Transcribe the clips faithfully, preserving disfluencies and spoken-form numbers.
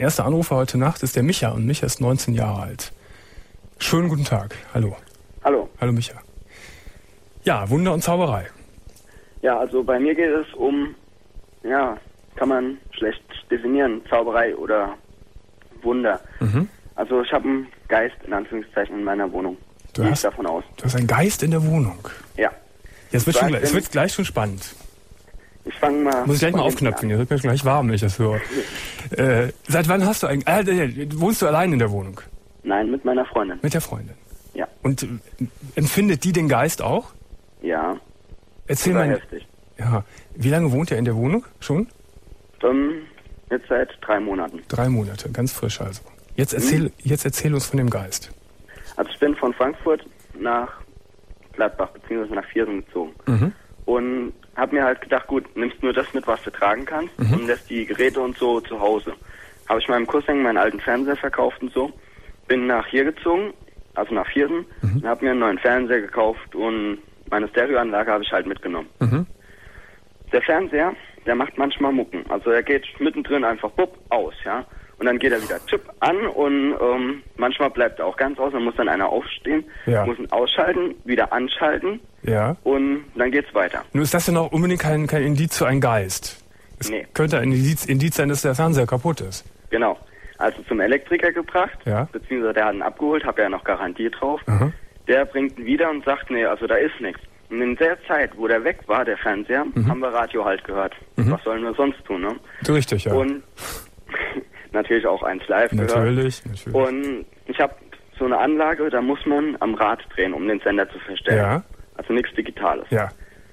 Erster Anrufer heute Nacht ist der Micha und Micha ist neunzehn Jahre alt. Schönen guten Tag. Hallo. Hallo. Hallo Micha. Ja, Wunder und Zauberei. Ja, also bei mir geht es um, ja, kann man schlecht definieren, Zauberei oder Wunder. Mhm. Also ich habe einen Geist in Anführungszeichen in meiner Wohnung. Du hast, davon aus. Du hast einen Geist in der Wohnung? Ja. Jetzt wird schon, es wird gleich schon spannend. Ich fange mal... Muss ich gleich mal aufknöpfen, jetzt wird mir gleich warm, wenn ich das höre. äh, seit wann hast du eigentlich... Äh, wohnst du allein in der Wohnung? Nein, mit meiner Freundin. Mit der Freundin? Ja. Und äh, empfindet die den Geist auch? Ja. Erzähl mal... heftig. Ja. Wie lange wohnt ihr in der Wohnung schon? Um, jetzt seit drei Monaten. Drei Monate, ganz frisch also. Jetzt erzähl, mhm. jetzt erzähl uns von dem Geist. Also ich bin von Frankfurt nach Gladbach bzw. nach Viersen gezogen. Mhm. Und habe mir halt gedacht, gut, nimmst nur das mit, was du tragen kannst mhm. und lässt die Geräte und so zu Hause. Habe ich meinem Cousin meinen alten Fernseher verkauft und so. Bin nach hier gezogen, also nach Viersen, mhm. und habe mir einen neuen Fernseher gekauft und meine Stereoanlage habe ich halt mitgenommen. Mhm. Der Fernseher, der macht manchmal Mucken. Also er geht mittendrin einfach bupp aus, ja. Und dann geht er wieder Chip an und ähm, manchmal bleibt er auch ganz aus. Dann muss dann einer aufstehen, ja. muss ihn ausschalten, wieder anschalten ja. und dann geht's weiter. Nun ist das ja noch unbedingt kein, kein Indiz für einen Geist. Es nee. könnte ein Indiz, Indiz sein, dass der Fernseher kaputt ist. Genau. Also zum Elektriker gebracht, ja. beziehungsweise der hat ihn abgeholt, habe ja noch Garantie drauf. Aha. Der bringt ihn wieder und sagt, nee, also da ist nichts. Und in der Zeit, wo der weg war, der Fernseher, mhm. haben wir Radio halt gehört. Mhm. Was sollen wir sonst tun, ne? So richtig, ja. Und natürlich auch eins live natürlich, gehört. Natürlich. Und ich habe so eine Anlage, da muss man am Rad drehen, um den Sender zu verstellen. Ja. Also nichts Digitales. Ja.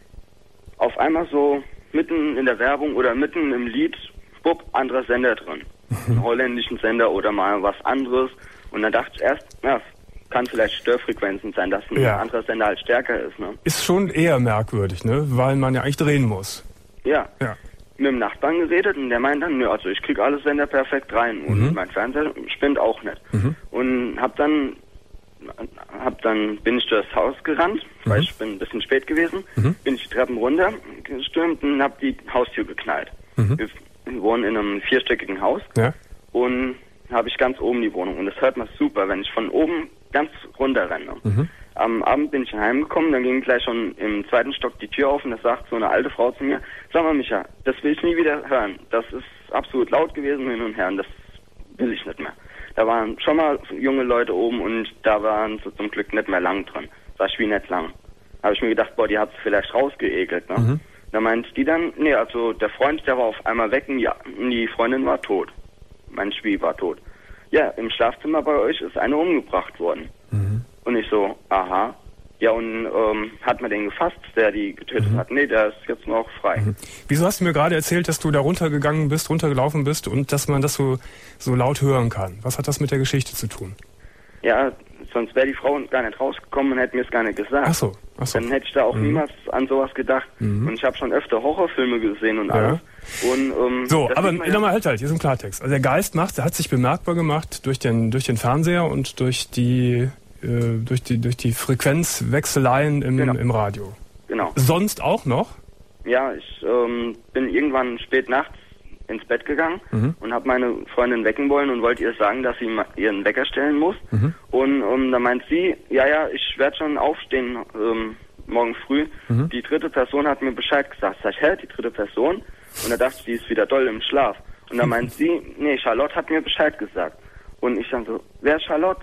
Auf einmal so mitten in der Werbung oder mitten im Lied, bupp, anderer Sender drin. Mhm. Einen holländischen Sender oder mal was anderes. Und dann dachte ich erst, ja, kann vielleicht Störfrequenzen sein, dass ein ja. anderer Sender halt stärker ist. Ne? Ist schon eher merkwürdig, ne? Weil man ja eigentlich drehen muss. Ja. Ja. Mit dem Nachbarn geredet und der meint dann, nö, also ich krieg alle Sender perfekt rein und mhm. mein Fernseher spinnt auch nicht. Mhm. Und hab dann, hab dann, bin ich durchs Haus gerannt, mhm. weil ich bin ein bisschen spät gewesen, mhm. bin ich die Treppen runter gestürmt und hab die Haustür geknallt. Mhm. Wir wohnen in einem vierstöckigen Haus ja. und habe ich ganz oben die Wohnung und das hört man super, wenn ich von oben ganz runter renne. Mhm. Am Abend bin ich heimgekommen, dann ging gleich schon im zweiten Stock die Tür auf und da sagt so eine alte Frau zu mir, sag mal Micha, das will ich nie wieder hören. Das ist absolut laut gewesen hin und her und das will ich nicht mehr. Da waren schon mal junge Leute oben und da waren sie zum Glück nicht mehr lang dran. Sag ich, wie nicht lang. Da habe ich mir gedacht, boah, die hat es vielleicht rausgeekelt. Ne? Mhm. Da meint die dann, nee, also der Freund, der war auf einmal weg und die Freundin war tot. Mein Schwie war tot. Ja, im Schlafzimmer bei euch ist eine umgebracht worden. Mhm. Und ich so, aha. Ja, und ähm, hat man den gefasst, der die getötet mhm. hat? Nee, der ist jetzt noch frei. Mhm. Wieso hast du mir gerade erzählt, dass du da runtergegangen bist, runtergelaufen bist und dass man das so, so laut hören kann? Was hat das mit der Geschichte zu tun? Ja, sonst wäre die Frau gar nicht rausgekommen und hätte mir es gar nicht gesagt. Ach so, ach so. Dann hätte ich da auch mhm. niemals an sowas gedacht. Mhm. Und ich habe schon öfter Horrorfilme gesehen und alles. Ja. Und, ähm, so, aber nochmal halt halt, hier ist im Klartext. Also der Geist macht, der hat sich bemerkbar gemacht durch den, durch den Fernseher und durch die... durch die durch die Frequenzwechseleien im, genau. im Radio. Genau. Sonst auch noch? Ja, ich ähm, bin irgendwann spät nachts ins Bett gegangen mhm. und habe meine Freundin wecken wollen und wollte ihr sagen, dass sie ihren Wecker stellen muss. Mhm. Und ähm, da meint sie, ja, ja, ich werde schon aufstehen ähm, morgen früh. Mhm. Die dritte Person hat mir Bescheid gesagt. Sag ich, hä, die dritte Person? Und da dachte ich, die ist wieder doll im Schlaf. Und da meint sie, nee, Charlotte hat mir Bescheid gesagt. Und ich dann so, wer ist Charlotte?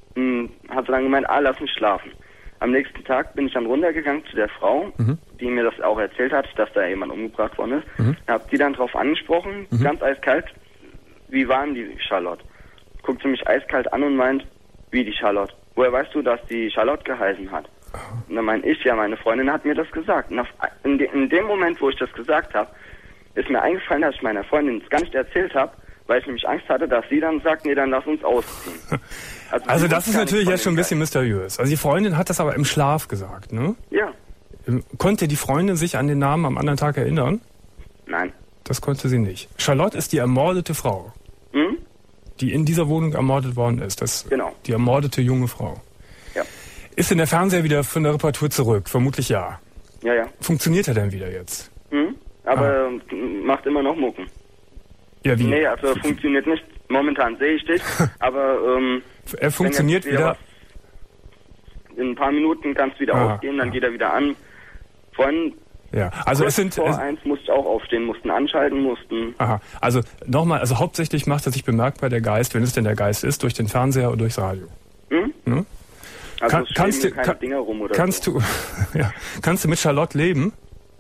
Hat sie dann gemeint, ah, lass mich schlafen. Am nächsten Tag bin ich dann runtergegangen zu der Frau, mhm. die mir das auch erzählt hat, dass da jemand umgebracht worden ist. Mhm. Hab die dann drauf angesprochen, mhm. ganz eiskalt, wie waren die Charlotte? Guckt sie mich eiskalt an und meint, wie die Charlotte? Woher weißt du, dass die Charlotte geheißen hat? Oh. Und dann meine ich, ja, meine Freundin hat mir das gesagt. Und auf, in, de, in dem Moment, wo ich das gesagt habe, ist mir eingefallen, dass ich meiner Freundin das gar nicht erzählt habe, weil ich nämlich Angst hatte, dass sie dann sagt, nee, dann lass uns ausziehen. Also, also das ist natürlich jetzt schon ein bisschen mysteriös. Also die Freundin hat das aber im Schlaf gesagt, ne? Ja. Konnte die Freundin sich an den Namen am anderen Tag erinnern? Nein. Das konnte sie nicht. Charlotte ist die ermordete Frau, hm? die in dieser Wohnung ermordet worden ist. Das genau. Die ermordete junge Frau. Ja. Ist denn der Fernseher wieder von der Reparatur zurück? Vermutlich ja. Ja, ja. Funktioniert er denn wieder jetzt? Hm? Aber ah. macht immer noch Mucken. Ja, wie? Nee, also funktioniert nicht momentan sehe ich dich, aber ähm, er funktioniert wieder. In ein paar Minuten kannst du wieder ah, aufgehen, dann ah. geht er wieder an. Vorhin ja, also es sind vor eins musste auch aufstehen, mussten anschalten, mussten. Aha, also nochmal, also hauptsächlich macht er sich bemerkbar, der Geist, wenn es denn der Geist ist, durch den Fernseher oder durchs Radio. Hm? Hm? Also Kann, es kannst du keine kann, Dinger rum oder kannst so. du ja, kannst du mit Charlotte leben?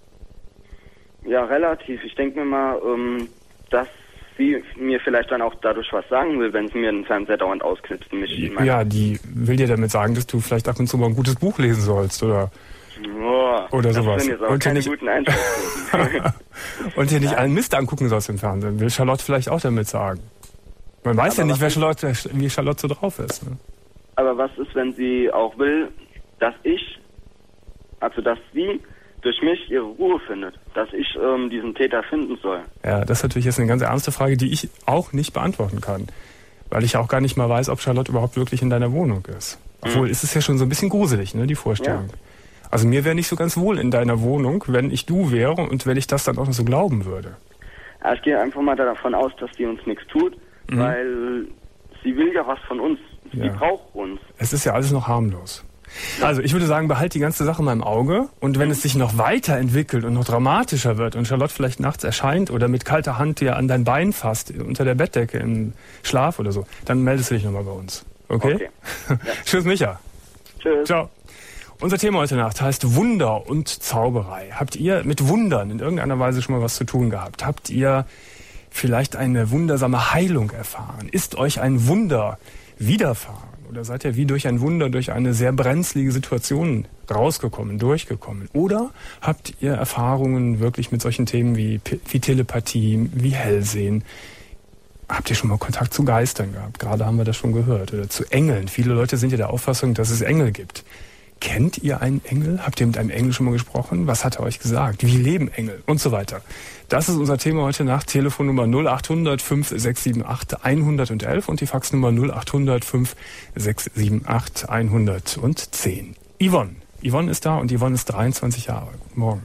Ja, relativ. Ich denke mir mal, ähm, dass sie mir vielleicht dann auch dadurch was sagen will, wenn sie mir den Fernseher dauernd ausknipst. Und mich ja, die will dir damit sagen, dass du vielleicht ab und zu mal ein gutes Buch lesen sollst, oder? Oh, oder sowas. Das sind jetzt aber und keine nicht, guten Einschätzungen. Und dir nicht allen Mist angucken sollst im Fernsehen. Will Charlotte vielleicht auch damit sagen. Man weiß aber ja nicht, wer Charlotte, wie Charlotte so drauf ist. Ne? Aber was ist, wenn sie auch will, dass ich, also dass sie durch mich ihre Ruhe findet, dass ich ähm, diesen Täter finden soll? Ja, das ist natürlich jetzt eine ganz ernste Frage, die ich auch nicht beantworten kann. Weil ich auch gar nicht mal weiß, ob Charlotte überhaupt wirklich in deiner Wohnung ist. Obwohl, mhm. ist es ja schon so ein bisschen gruselig, ne, die Vorstellung. Ja. Also mir wäre nicht so ganz wohl in deiner Wohnung, wenn ich du wäre und wenn ich das dann auch noch so glauben würde. Ja, ich gehe einfach mal davon aus, dass die uns nichts tut, mhm. weil sie will ja was von uns. Sie ja. braucht uns. Es ist ja alles noch harmlos. Also ich würde sagen, behalt die ganze Sache mal im Auge und wenn mhm. es sich noch weiterentwickelt und noch dramatischer wird und Charlotte vielleicht nachts erscheint oder mit kalter Hand dir an dein Bein fasst, unter der Bettdecke im Schlaf oder so, dann meldest du dich nochmal bei uns. Okay? okay. Ja. Tschüss, Micha. Tschüss. Ciao. Unser Thema heute Nacht heißt Wunder und Zauberei. Habt ihr mit Wundern in irgendeiner Weise schon mal was zu tun gehabt? Habt ihr vielleicht eine wundersame Heilung erfahren? Ist euch ein Wunder widerfahren? Oder seid ihr wie durch ein Wunder, durch eine sehr brenzlige Situation rausgekommen, durchgekommen? Oder habt ihr Erfahrungen wirklich mit solchen Themen wie, wie Telepathie, wie Hellsehen? Habt ihr schon mal Kontakt zu Geistern gehabt? Gerade haben wir das schon gehört. Oder zu Engeln. Viele Leute sind ja der Auffassung, dass es Engel gibt. Kennt ihr einen Engel? Habt ihr mit einem Engel schon mal gesprochen? Was hat er euch gesagt? Wie leben Engel? Und so weiter. Das ist unser Thema heute Nacht. Telefonnummer null acht hundert fünf sechs sieben acht hundertelf und die Faxnummer null acht hundert fünf sechs sieben acht hundertzehn. Yvonne. Yvonne ist da und Yvonne ist dreiundzwanzig Jahre. Guten Morgen.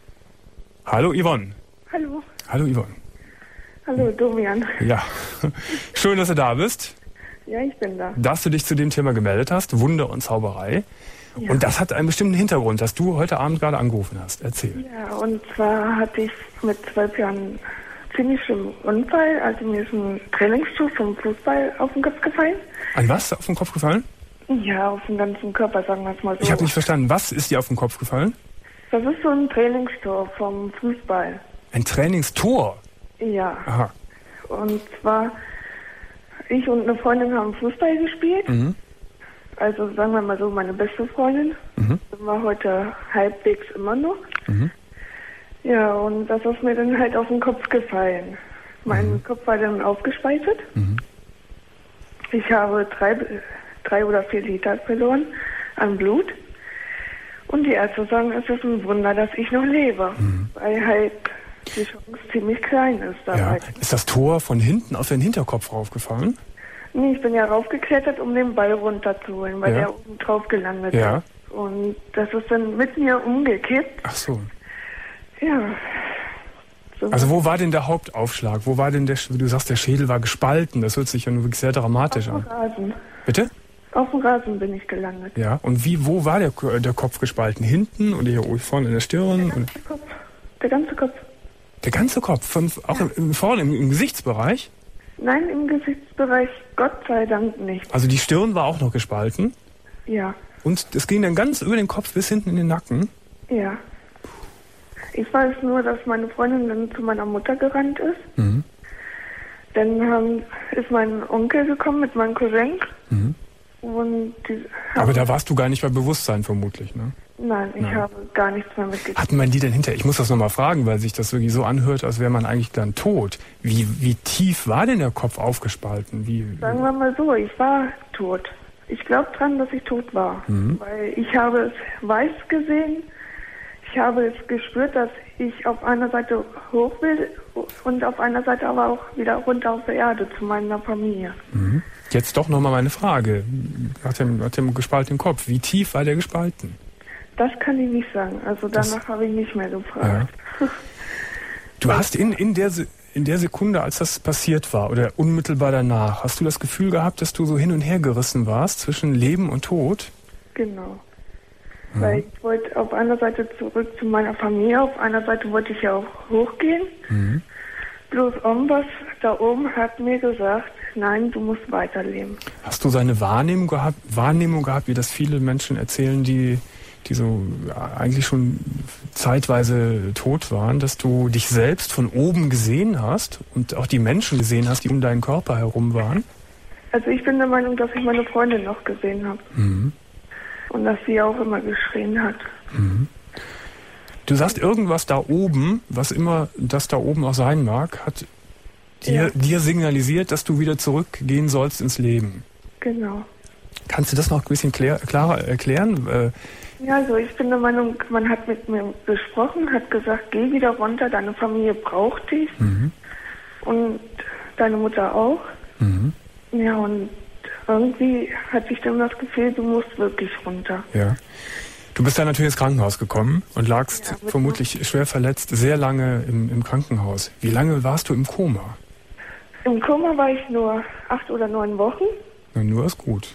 Hallo Yvonne. Hallo. Hallo Yvonne. Hallo Domian. Ja, schön, dass du da bist. Ja, ich bin da. Dass du dich zu dem Thema gemeldet hast, Wunder und Zauberei. Ja. Und das hat einen bestimmten Hintergrund, dass du heute Abend gerade angerufen hast. Erzähl. Ja, und zwar hatte ich mit zwölf Jahren ziemlich schlimmen Unfall. Also mir ist ein Trainingsschuh vom Fußball auf den Kopf gefallen. An was auf den Kopf gefallen? Ja, auf den ganzen Körper, sagen wir es mal so. Ich habe nicht verstanden. Was ist dir auf den Kopf gefallen? Das ist so ein Trainingstor vom Fußball. Ein Trainingstor? Ja. Aha. Und zwar, ich und eine Freundin haben Fußball gespielt. Mhm. Also sagen wir mal so, meine beste Freundin. Mhm. Sind wir heute halbwegs immer noch. Mhm. Ja, und das ist mir dann halt auf den Kopf gefallen. Mein mhm. Kopf war dann aufgespaltet. Mhm. Ich habe drei, drei oder vier Liter verloren an Blut. Und die Ärzte sagen, es ist ein Wunder, dass ich noch lebe. Mhm. Weil halt die Chance ziemlich klein ist. Ja. Halt. Ist das Tor von hinten auf den Hinterkopf raufgefallen? Nee, ich bin ja raufgeklettert, um den Ball runterzuholen, weil ja. der oben drauf gelandet ja. ist. Und das ist dann mit mir umgekippt. Ach so. Ja. So. Also wo war denn der Hauptaufschlag? Wo war denn der, wie du sagst, der Schädel war gespalten? Das hört sich ja nur wirklich sehr dramatisch an. Auf dem Rasen. Bitte? Auf dem Rasen bin ich gelandet. Ja, und wie, wo war der, der Kopf gespalten? Hinten oder hier vorne in der Stirn? Der ganze Kopf. Der ganze Kopf. Der ganze Kopf? Von, auch ja. im, vorne im, im Gesichtsbereich? Nein, im Gesichtsbereich Gott sei Dank nicht. Also die Stirn war auch noch gespalten? Ja. Und es ging dann ganz über den Kopf bis hinten in den Nacken? Ja. Ich weiß nur, dass meine Freundin dann zu meiner Mutter gerannt ist. Mhm. Dann haben, ist mein Onkel gekommen mit meinem Cousin. Mhm. Und die Aber da warst du gar nicht bei Bewusstsein vermutlich, ne? Nein, ich Nein. habe gar nichts mehr mitgekriegt. Hatten man die denn hinter? Ich muss das nochmal fragen, weil sich das wirklich so anhört, als wäre man eigentlich dann tot. Wie, wie tief war denn der Kopf aufgespalten? Wie, Sagen wir mal so, ich war tot. Ich glaube dran, dass ich tot war. Mhm. Weil ich habe es weiß gesehen. Ich habe es gespürt, dass ich auf einer Seite hoch will und auf einer Seite aber auch wieder runter auf der Erde zu meiner Familie. Mhm. Jetzt doch nochmal meine Frage. Nach dem, nach dem gespaltenen Kopf, wie tief war der gespalten? Das kann ich nicht sagen. Also danach habe ich nicht mehr gefragt. Ja. Du hast in, in, der, in der Sekunde, als das passiert war oder unmittelbar danach, hast du das Gefühl gehabt, dass du so hin und her gerissen warst zwischen Leben und Tod? Genau. Mhm. Weil ich wollte auf einer Seite zurück zu meiner Familie, auf einer Seite wollte ich ja auch hochgehen. Mhm. Bloß irgendwas da oben hat mir gesagt, nein, du musst weiterleben. Hast du so eine Wahrnehmung gehabt, Wahrnehmung gehabt, wie das viele Menschen erzählen, die, die so eigentlich schon zeitweise tot waren, dass du dich selbst von oben gesehen hast und auch die Menschen gesehen hast, die um deinen Körper herum waren? Also ich bin der Meinung, dass ich meine Freundin noch gesehen habe. Mhm. Und dass sie auch immer geschrien hat. Mhm. Du sagst, irgendwas da oben, was immer das da oben auch sein mag, hat dir, Ja. dir signalisiert, dass du wieder zurückgehen sollst ins Leben. Genau. Kannst du das noch ein bisschen klär, klarer erklären? Äh, Ja, also ich bin der Meinung, man hat mit mir gesprochen, hat gesagt, geh wieder runter, deine Familie braucht dich. mhm. Und deine Mutter auch. Mhm. Ja, und irgendwie hatte ich dann das Gefühl, du musst wirklich runter. Ja. Du bist dann natürlich ins Krankenhaus gekommen und lagst Ja, mit vermutlich schwer verletzt sehr lange im, im Krankenhaus. Wie lange warst du im Koma? Im Koma war ich nur acht oder neun Wochen. Na, nur ist gut.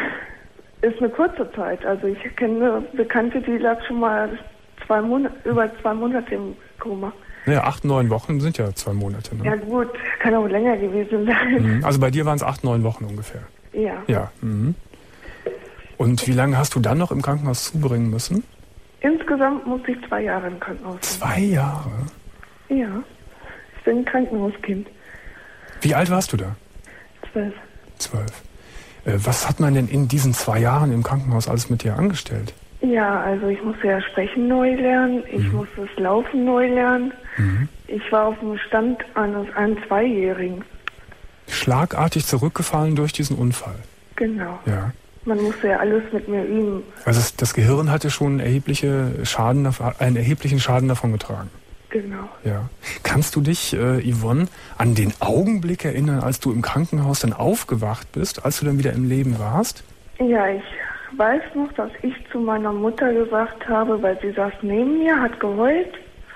Ist eine kurze Zeit. Also ich kenne eine Bekannte, die lag schon mal zwei Monate, über zwei Monate im Koma. Naja, acht, neun Wochen sind ja zwei Monate. Ne? Ja gut, kann auch länger gewesen sein. Mhm. Also bei dir waren es acht, neun Wochen ungefähr. Ja. Ja. Mhm. Und wie lange hast du dann noch im Krankenhaus zubringen müssen? Insgesamt musste ich zwei Jahre im Krankenhaus sein. Zwei Jahre? Ja. Ich bin ein Krankenhauskind. Wie alt warst du da? Zwölf. Zwölf. Äh, was hat man denn in diesen zwei Jahren im Krankenhaus alles mit dir angestellt? Ja, also ich musste ja Sprechen neu lernen, ich Mhm. musste das Laufen neu lernen. Mhm. Ich war auf dem Stand eines einen Zweijährigen. Schlagartig zurückgefallen durch diesen Unfall. Genau. Ja. Man musste ja alles mit mir üben. Also das, das Gehirn hatte schon erhebliche Schaden, einen erheblichen Schaden davon getragen. Genau. Ja. Kannst du dich, äh, Yvonne, an den Augenblick erinnern, als du im Krankenhaus dann aufgewacht bist, als du dann wieder im Leben warst? Ja, ich weiß noch, dass ich zu meiner Mutter gesagt habe, weil sie saß neben mir, hat geheult.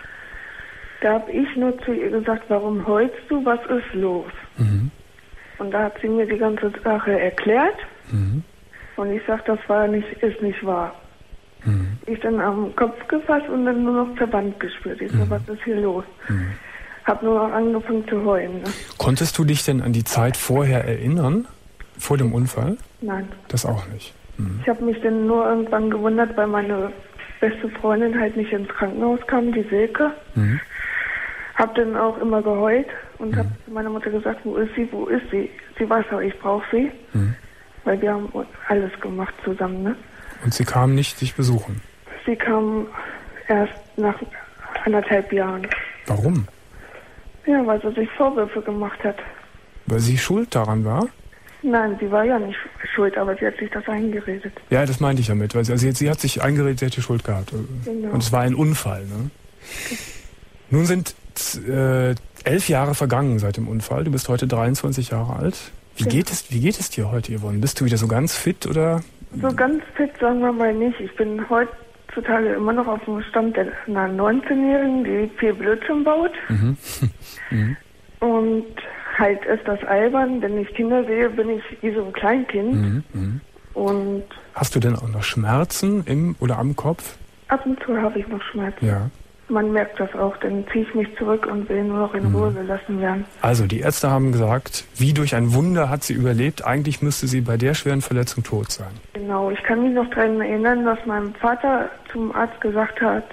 Da habe ich nur zu ihr gesagt, warum heulst du, was ist los? Mhm. Und da hat sie mir die ganze Sache erklärt. Mhm. Und ich sag, das war nicht, ist nicht wahr. Mhm. Ich dann am Kopf gefasst und dann nur noch Verband gespürt. Ich so, was ist hier los? Mhm. Hab nur noch angefangen zu heulen. Ne? Konntest du dich denn an die Zeit vorher erinnern, vor dem Unfall? Nein. Das auch nicht. Mhm. Ich habe mich dann nur irgendwann gewundert, weil meine beste Freundin halt nicht ins Krankenhaus kam, die Silke. Mhm. Hab dann auch immer geheult und mhm. habe zu meiner Mutter gesagt, wo ist sie, wo ist sie? Sie weiß auch, ich brauche sie. Mhm. Weil wir haben alles gemacht zusammen, ne? Und sie kam nicht dich besuchen? Sie kam erst nach anderthalb Jahren. Warum? Ja, weil sie sich Vorwürfe gemacht hat. Weil sie schuld daran war? Nein, sie war ja nicht schuld, aber sie hat sich das eingeredet. Ja, das meinte ich damit. Weil sie, also sie hat sich eingeredet, sie hätte Schuld gehabt. Genau. Und es war ein Unfall, ne? Okay. Nun sind äh, elf Jahre vergangen seit dem Unfall. Du bist heute dreiundzwanzig Jahre alt. Wie ja. geht es, wie geht es dir heute, Yvonne? Bist du wieder so ganz fit oder? So ganz fit sagen wir mal nicht. Ich bin heutzutage immer noch auf dem Stand der einer neunzehnjährigen, die viel Blödsinn baut. Mhm. mhm. Und halt ist das albern, wenn ich Kinder sehe, bin ich wie so ein Kleinkind. Mhm. Mhm. Und hast du denn auch noch Schmerzen im oder am Kopf? Ab und zu habe ich noch Schmerzen. Ja. Man merkt das auch, dann ziehe ich mich zurück und will nur noch in mhm. Ruhe gelassen werden. Also die Ärzte haben gesagt, wie durch ein Wunder hat sie überlebt. Eigentlich müsste sie bei der schweren Verletzung tot sein. Genau, ich kann mich noch daran erinnern, dass mein Vater zum Arzt gesagt hat,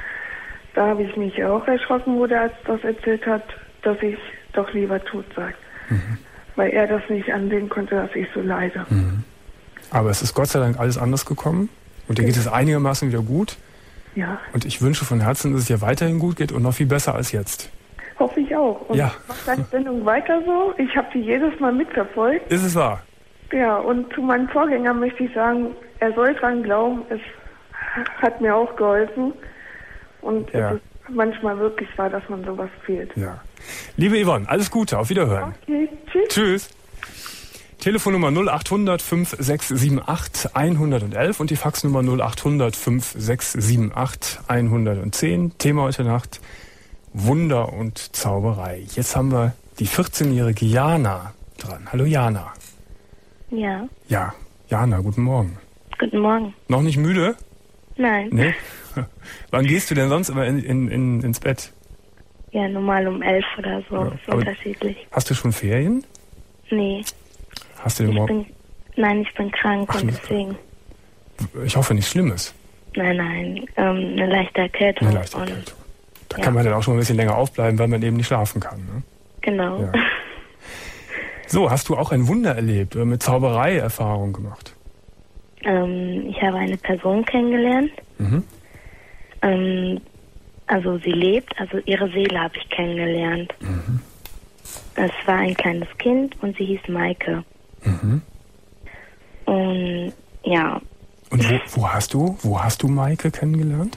da habe ich mich auch erschrocken, wo der Arzt das erzählt hat, dass ich doch lieber tot sei. Mhm. Weil er das nicht ansehen konnte, dass ich so leide. Mhm. Aber es ist Gott sei Dank alles anders gekommen und dir geht es einigermaßen wieder gut. Ja. Und ich wünsche von Herzen, dass es dir weiterhin gut geht und noch viel besser als jetzt. Hoffe ich auch. Und ja. mach deine Sendung weiter so. Ich habe die jedes Mal mitverfolgt. Ist es wahr? Ja, und zu meinem Vorgänger möchte ich sagen, er soll dran glauben, es hat mir auch geholfen. Und ja. es ist manchmal wirklich wahr, dass man sowas fehlt. Ja. Liebe Yvonne, alles Gute, auf Wiederhören. Okay, tschüss. Tschüss. Telefonnummer null acht hundert fünf sechs sieben acht hundertelf und die Faxnummer null acht hundert fünf sechs sieben acht hundertzehn. Thema heute Nacht: Wunder und Zauberei. Jetzt haben wir die vierzehnjährige Jana dran. Hallo Jana. Ja. Ja, Jana, guten Morgen. Guten Morgen. Noch nicht müde? Nein. Nee? Wann gehst du denn sonst immer in, in, in, ins Bett? Ja, normal um elf oder so. Ja, ist unterschiedlich. Hast du schon Ferien? Nee. Hast du den Ich Morgen? bin, nein, ich bin krank Ach, und du- deswegen. Ich hoffe nichts Schlimmes. Nein, nein. Ähm, eine leichte Erkältung. Eine leichte und, Erkältung. Da ja. kann man dann auch schon ein bisschen länger aufbleiben, weil man eben nicht schlafen kann. Ne? Genau. Ja. So, hast du auch ein Wunder erlebt oder mit Zauberei Erfahrung gemacht? ähm, ich habe eine Person kennengelernt. Mhm. Ähm, also sie lebt, also ihre Seele habe ich kennengelernt. Mhm. Es war ein kleines Kind und sie hieß Maike. Mhm. Und ja, Und wo, wo hast du, wo hast du Maike kennengelernt?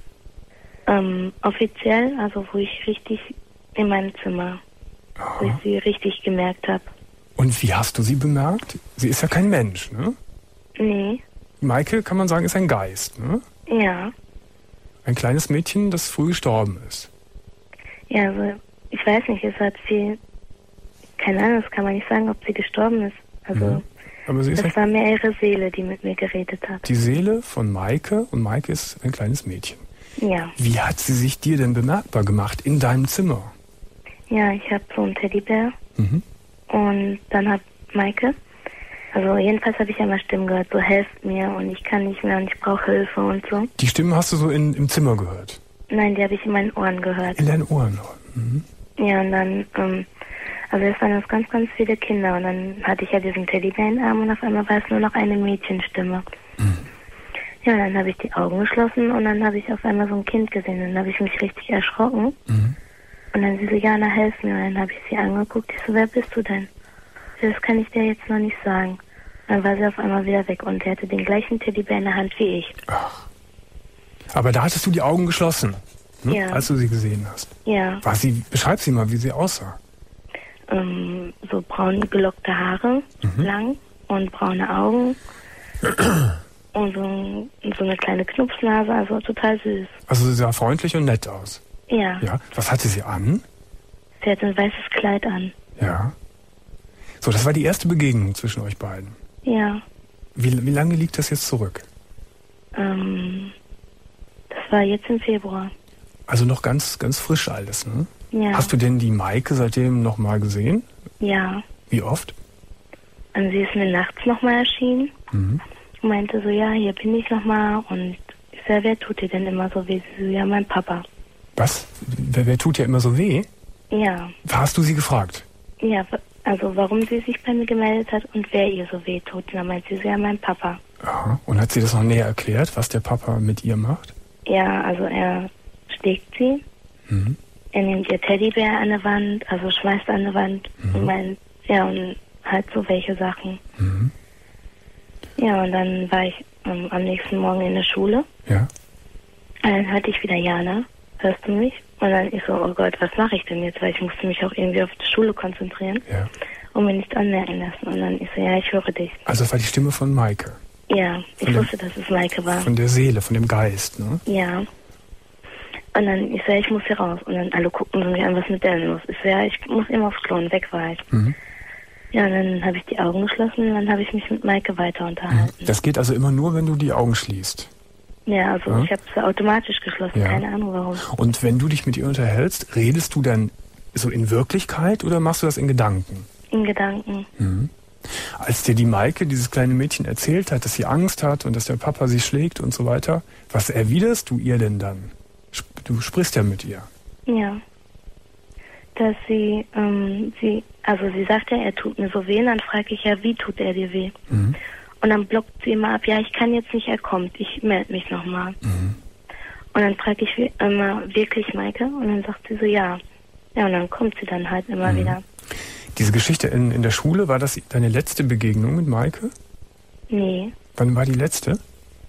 ähm, offiziell, also wo ich richtig in meinem Zimmer, wo ich Aha. sie richtig gemerkt habe. Und wie hast du sie bemerkt? Sie ist ja kein Mensch, ne? Nee, Maike, kann man sagen, ist ein Geist, ne? ja. Ein kleines Mädchen, das früh gestorben ist. Ja, also ich weiß nicht, es hat sie, keine Ahnung, das kann man nicht sagen, ob sie gestorben ist. Also Mhm. Aber sie ist das ein, war mehr ihre Seele, die mit mir geredet hat. die Seele von Maike und Maike ist ein kleines Mädchen. Ja, Wie hat sie sich dir denn bemerkbar gemacht in deinem Zimmer? ja, ich habe so einen Teddybär Mhm. und dann hat Maike, also jedenfalls habe ich einmal Stimmen gehört, so helft mir und ich kann nicht mehr und ich brauche Hilfe und so. Die Stimmen hast du so in, im Zimmer gehört? Nein, die habe ich in meinen Ohren gehört. In deinen Ohren? Mhm. Ja, und dann, ähm, also es waren jetzt ganz, ganz viele Kinder und dann hatte ich ja diesen Teddybär in den Arm und auf einmal war es nur noch eine Mädchenstimme. Mhm. Ja, und dann habe ich die Augen geschlossen und dann habe ich auf einmal so ein Kind gesehen und dann habe ich mich richtig erschrocken. Mhm. Und dann sie so, Jana, helf mir. Und dann habe ich sie angeguckt. Ich so, wer bist du denn? So, das kann ich dir jetzt noch nicht sagen. Und dann war sie auf einmal wieder weg und sie hatte den gleichen Teddybär in der Hand wie ich. Ach. Aber da hattest du die Augen geschlossen, ne? Ja. Als du sie gesehen hast. Ja, War sie, beschreib sie mal, wie sie aussah. ähm, so braun gelockte Haare, Mhm. lang und braune Augen. Und so, so eine kleine Knupsnase, also total süß. Also sie sah freundlich und nett aus. Ja, Ja. Was hatte sie an? sie hatte ein weißes Kleid an. Ja. So, das war die erste Begegnung zwischen euch beiden. Ja, Wie, wie lange liegt das jetzt zurück? ähm, das war jetzt im Februar. Also noch ganz, ganz frisch alles, ne? Ja, Hast du denn die Maike seitdem nochmal gesehen? ja. Wie oft? Und sie ist mir nachts nochmal erschienen. Mhm. Und meinte so, ja, hier bin ich nochmal. Und ich so, ja, wer tut dir denn immer so weh? Sie so, ja, mein Papa. Was? Wer, wer tut dir immer so weh? Ja, Hast du sie gefragt? ja, also warum sie sich bei mir gemeldet hat und wer ihr so weh tut. Und dann meinte sie so, ja, mein Papa. Aha. Und hat sie das noch näher erklärt, was der Papa mit ihr macht? Ja, also er schlägt sie. Mhm. Er nimmt ihr Teddybär an der Wand, also schmeißt an der Wand. Mhm. Und meint, ja, und halt so welche Sachen. Mhm. Ja, und dann war ich ähm, am nächsten Morgen in der Schule. Ja. Und dann hörte ich wieder, Jana, hörst du mich? Und dann ich so, oh Gott, was mache ich denn jetzt? Weil ich musste mich auch irgendwie auf die Schule konzentrieren Ja. und mir nicht anmerken lassen. Und dann ich so, ja, ich höre dich. Also das war die Stimme von Maike. Ja, ich Von dem- wusste, dass es Maike war. Von der Seele, von dem Geist, ne? Ja. Und dann ich so, ja, ich muss hier raus. Und dann alle guckten so mich an, was ist mit der denn los? Ich so, ja, ich muss immer aufs Klo und weg war ich. Mhm. Ja, und dann habe ich die Augen geschlossen und dann habe ich mich mit Maike weiter unterhalten. Das geht also immer nur, wenn du die Augen schließt. Ja, also Ja. ich habe sie automatisch geschlossen, Ja. keine Ahnung warum. Und wenn du dich mit ihr unterhältst, redest du dann so in Wirklichkeit oder machst du das in Gedanken? In Gedanken. Mhm. Als dir die Maike, dieses kleine Mädchen, erzählt hat, dass sie Angst hat und dass der Papa sie schlägt und so weiter, was erwiderst du ihr denn dann? Sp- Du sprichst ja mit ihr. Ja. Dass sie, ähm, sie, also sie sagt ja, er tut mir so weh, und dann frage ich ja, wie tut er dir weh? Mhm. Und dann blockt sie immer ab, ja, ich kann jetzt nicht, er kommt, ich melde mich nochmal. Mhm. Und dann frage ich wie- immer, wirklich, Maike? Und dann sagt sie so, ja. Ja, und dann kommt sie dann halt immer Mhm. wieder. Diese Geschichte in, in der Schule, war das deine letzte Begegnung mit Maike? Nee, Wann war die letzte?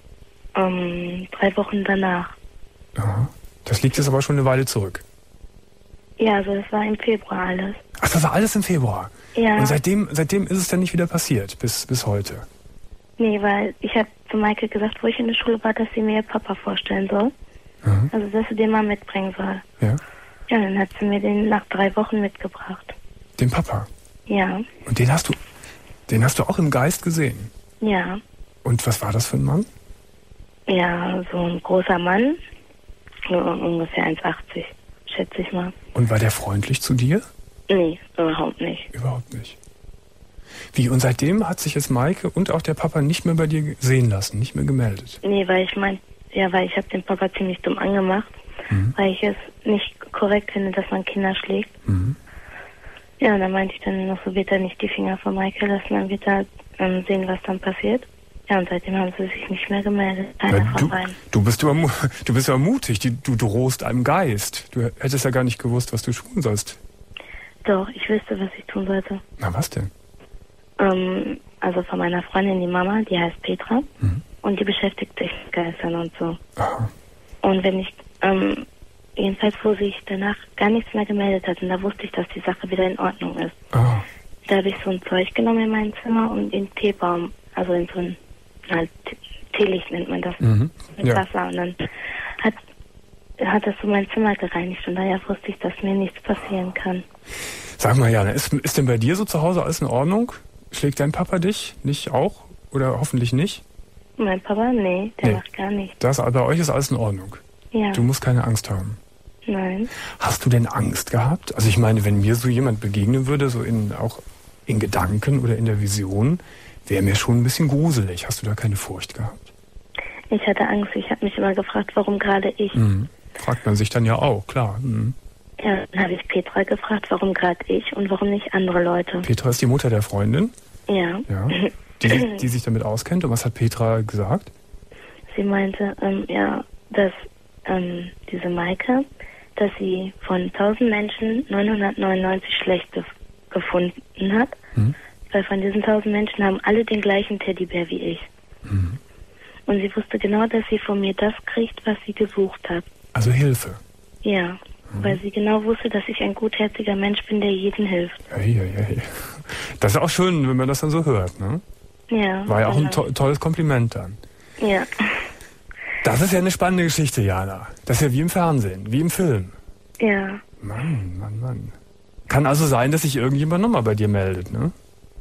ähm, drei Wochen danach. Aha. Das liegt jetzt aber schon eine Weile zurück. Ja, also das war im Februar alles. Ach, das war alles im Februar. Ja, Und seitdem, seitdem ist es dann nicht wieder passiert, bis, bis heute. nee, weil ich habe zu Maike gesagt, wo ich in der Schule war, dass sie mir ihr Papa vorstellen soll. Mhm. Also, dass sie den mal mitbringen soll. Ja. Ja, dann hat sie mir den nach drei Wochen mitgebracht. Den Papa? Ja. Und den hast du, den hast du auch im Geist gesehen? Ja. Und was war das für ein Mann? Ja, so ein großer Mann, so ungefähr eins achtzig, schätze ich mal. Und war der freundlich zu dir? Nee, überhaupt nicht. Überhaupt nicht. Wie, und seitdem hat sich jetzt Maike und auch der Papa nicht mehr bei dir sehen lassen, nicht mehr gemeldet? Nee, weil ich mein, ja, weil ich habe den Papa ziemlich dumm angemacht, mhm. weil ich es nicht korrekt finde, dass man Kinder schlägt. Mhm. Ja, und dann meinte ich dann noch, so wird er nicht die Finger von Maike lassen, dann wird er ähm, sehen, was dann passiert. Ja, und seitdem haben sie sich nicht mehr gemeldet. Keiner ja, von beiden. Du bist aber, du bist aber mutig, du, du drohst einem Geist. Du hättest ja gar nicht gewusst, was du tun sollst. Doch, ich wüsste, was ich tun sollte. Na, was denn? Ähm, also von meiner Freundin, die Mama, die heißt Petra. Mhm. Und die beschäftigt sich mit Geistern und so. Aha. Und wenn ich, ähm, jedenfalls, wo sich danach gar nichts mehr gemeldet hat, und da wusste ich, dass die Sache wieder in Ordnung ist. Aha. Da habe ich so ein Zeug genommen in mein Zimmer und in den Teebaum, also in so ein, halt, Teelicht nennt man das, mhm. mit ja. Wasser. Und dann hat, hat das so mein Zimmer gereinigt und daher wusste ich, dass mir nichts passieren kann. Sag mal, Jana, ist, ist denn bei dir so zu Hause alles in Ordnung? Schlägt dein Papa dich nicht auch? Oder hoffentlich nicht? Mein Papa? Nee, der nee. macht gar nichts. Das, bei euch ist alles in Ordnung? Ja. Du musst keine Angst haben? Nein. Hast du denn Angst gehabt? Also ich meine, wenn mir so jemand begegnen würde, so in auch in Gedanken oder in der Vision, wäre mir schon ein bisschen gruselig. Hast du da keine Furcht gehabt? Ich hatte Angst. Ich habe mich immer gefragt, warum gerade ich? Mhm. Fragt man sich dann ja auch, klar. Mhm. Ja, dann habe ich Petra gefragt, warum gerade ich und warum nicht andere Leute. Petra ist die Mutter der Freundin? Ja. Ja. Die, die sich damit auskennt. Und was hat Petra gesagt? Sie meinte, ähm, ja, dass ähm, diese Maike, dass sie von tausend Menschen neunhundertneunundneunzig Schlechte gefunden hat. Mhm. Weil von diesen tausend Menschen haben alle den gleichen Teddybär wie ich. Mhm. Und sie wusste genau, dass sie von mir das kriegt, was sie gesucht hat. Also Hilfe? Ja. Mhm. Weil sie genau wusste, dass ich ein gutherziger Mensch bin, der jedem hilft. Hey, hey, hey. Das ist auch schön, wenn man das dann so hört, ne? Ja. War ja auch genau. ein to- tolles Kompliment dann. Ja. Das ist ja eine spannende Geschichte, Jana. Das ist ja wie im Fernsehen, wie im Film. Ja. Mann, Mann, Mann. Kann also sein, dass sich irgendjemand nochmal bei dir meldet, ne?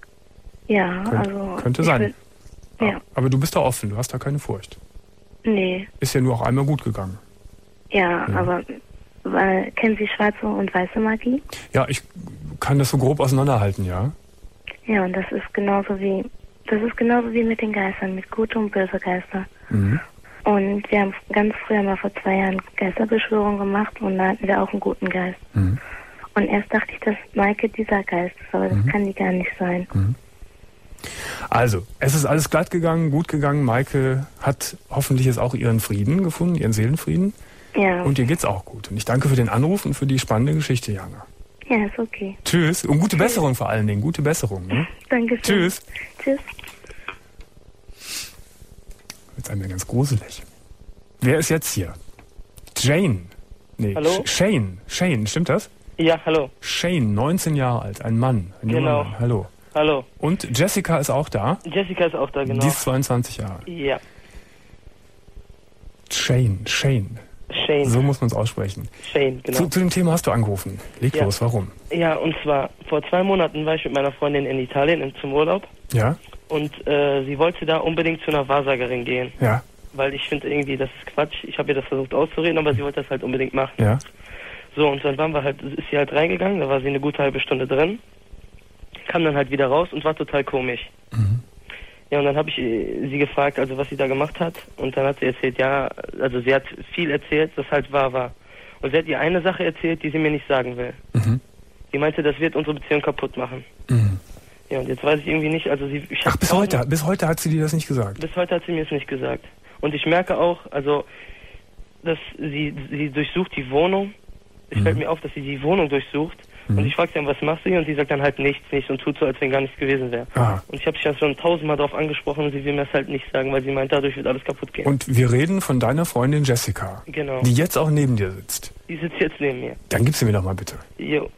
Ja, Könnt, also... Könnte sein. Will, ja. Aber du bist da offen, du hast da keine Furcht. Nee. Ist ja nur auch einmal gut gegangen. Ja, ja. aber... Weil, kennen Sie schwarze und weiße Magie? Ja, ich kann das so grob auseinanderhalten, ja. Ja, und das ist genauso wie... Das ist genauso wie mit den Geistern, mit gute und böse Geister. Mhm. Und wir haben ganz früher mal vor zwei Jahren Geisterbeschwörung gemacht und da hatten wir auch einen guten Geist. Mhm. Und erst dachte ich, dass Maike dieser Geist ist, aber das mhm. kann die gar nicht sein. Mhm. Also, es ist alles glatt gegangen, gut gegangen. Maike hat hoffentlich jetzt auch ihren Frieden gefunden, ihren Seelenfrieden. Ja. Und ihr geht's auch gut. Und ich danke für den Anruf und für die spannende Geschichte, Jana. Ja, ist okay. Tschüss. Und gute Tschüss. Besserung vor allen Dingen. Gute Besserung. Ne? Danke. Tschüss. Tschüss. Jetzt einmal ganz gruselig. Wer ist jetzt hier? Jane. Nee, hallo? Shane. Shane, stimmt das? Ja, hallo. Shane, neunzehn Jahre alt, ein Mann. Ein junger genau. Mann. Hallo. Hallo. Und Jessica ist auch da? Jessica ist auch da, genau. Die ist zweiundzwanzig Jahre. Ja. Shane, Shane. Shane. So muss man es aussprechen. Shane, genau. Zu, zu dem Thema hast du angerufen. Leg ja. los, warum? Ja, und zwar, vor zwei Monaten war ich mit meiner Freundin in Italien in, zum Urlaub. Ja. Und äh, sie wollte da unbedingt zu einer Wahrsagerin gehen. Ja. Weil ich finde irgendwie, das ist Quatsch. Ich habe ihr das versucht auszureden, aber sie wollte das halt unbedingt machen. Ja. So, und dann waren wir halt, ist sie halt reingegangen, da war sie eine gute halbe Stunde drin. Kam dann halt wieder raus und war total komisch. Mhm. Ja, und dann habe ich sie gefragt, also was sie da gemacht hat. Und dann hat sie erzählt, ja, also sie hat viel erzählt, das halt wahr war. Und sie hat ihr eine Sache erzählt, die sie mir nicht sagen will. Mhm. Sie meinte, das wird unsere Beziehung kaputt machen. Mhm. Ja, und jetzt weiß ich irgendwie nicht, also sie... Ich Ach, bis heute, bis heute hat sie dir das nicht gesagt? Bis heute hat sie mir das nicht gesagt. Und ich merke auch, also, dass sie, sie durchsucht die Wohnung. Es mhm. fällt mir auf, dass sie die Wohnung durchsucht. Mhm. Und ich frage sie dann, was machst du hier? Und sie sagt dann halt nichts, nichts und tut so, als wenn gar nichts gewesen wäre. Ah. Und ich habe sie dann schon tausendmal darauf angesprochen und sie will mir das halt nicht sagen, weil sie meint, dadurch wird alles kaputt gehen. Und wir reden von deiner Freundin Jessica. Genau. Die jetzt auch neben dir sitzt. Die sitzt jetzt neben mir. Dann gib sie mir doch mal bitte. Jo.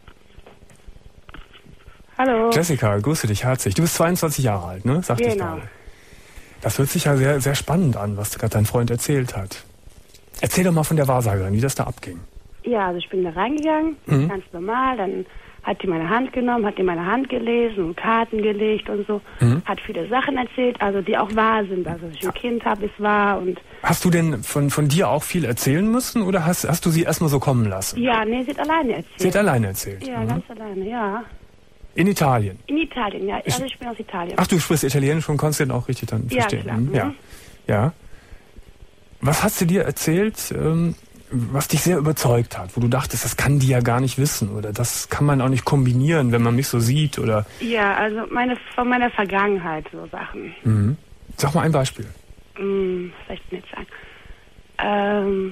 Hallo. Jessica, grüße dich herzlich. Du bist zweiundzwanzig Jahre alt, ne? Sagte ich genau. gerade. Das hört sich ja sehr, sehr spannend an, was gerade dein Freund erzählt hat. Erzähl doch mal von der Wahrsagerin, wie das da abging. Ja, also ich bin da reingegangen, mhm. ganz normal, dann hat die meine Hand genommen, hat die meine Hand gelesen und Karten gelegt und so, mhm. hat viele Sachen erzählt, also die auch wahr sind, also dass ich ein Kind habe, ist wahr und... Hast du denn von, von dir auch viel erzählen müssen oder hast, hast du sie erstmal so kommen lassen? Ja, nee, sie hat alleine erzählt. Sie hat alleine erzählt? Ja, mhm. ganz alleine, ja. In Italien? In Italien, ja, also ich bin aus Italien. Ach, du sprichst Italienisch und konntest den auch richtig dann verstehen? Ja, klar. Mhm. Ja, ja. Was hat sie dir erzählt, ähm, was dich sehr überzeugt hat, wo du dachtest, das kann die ja gar nicht wissen oder das kann man auch nicht kombinieren, wenn man mich so sieht oder... Ja, also meine, von meiner Vergangenheit so Sachen. Mhm. Sag mal ein Beispiel. Hm, was soll ich denn jetzt sagen? Ähm,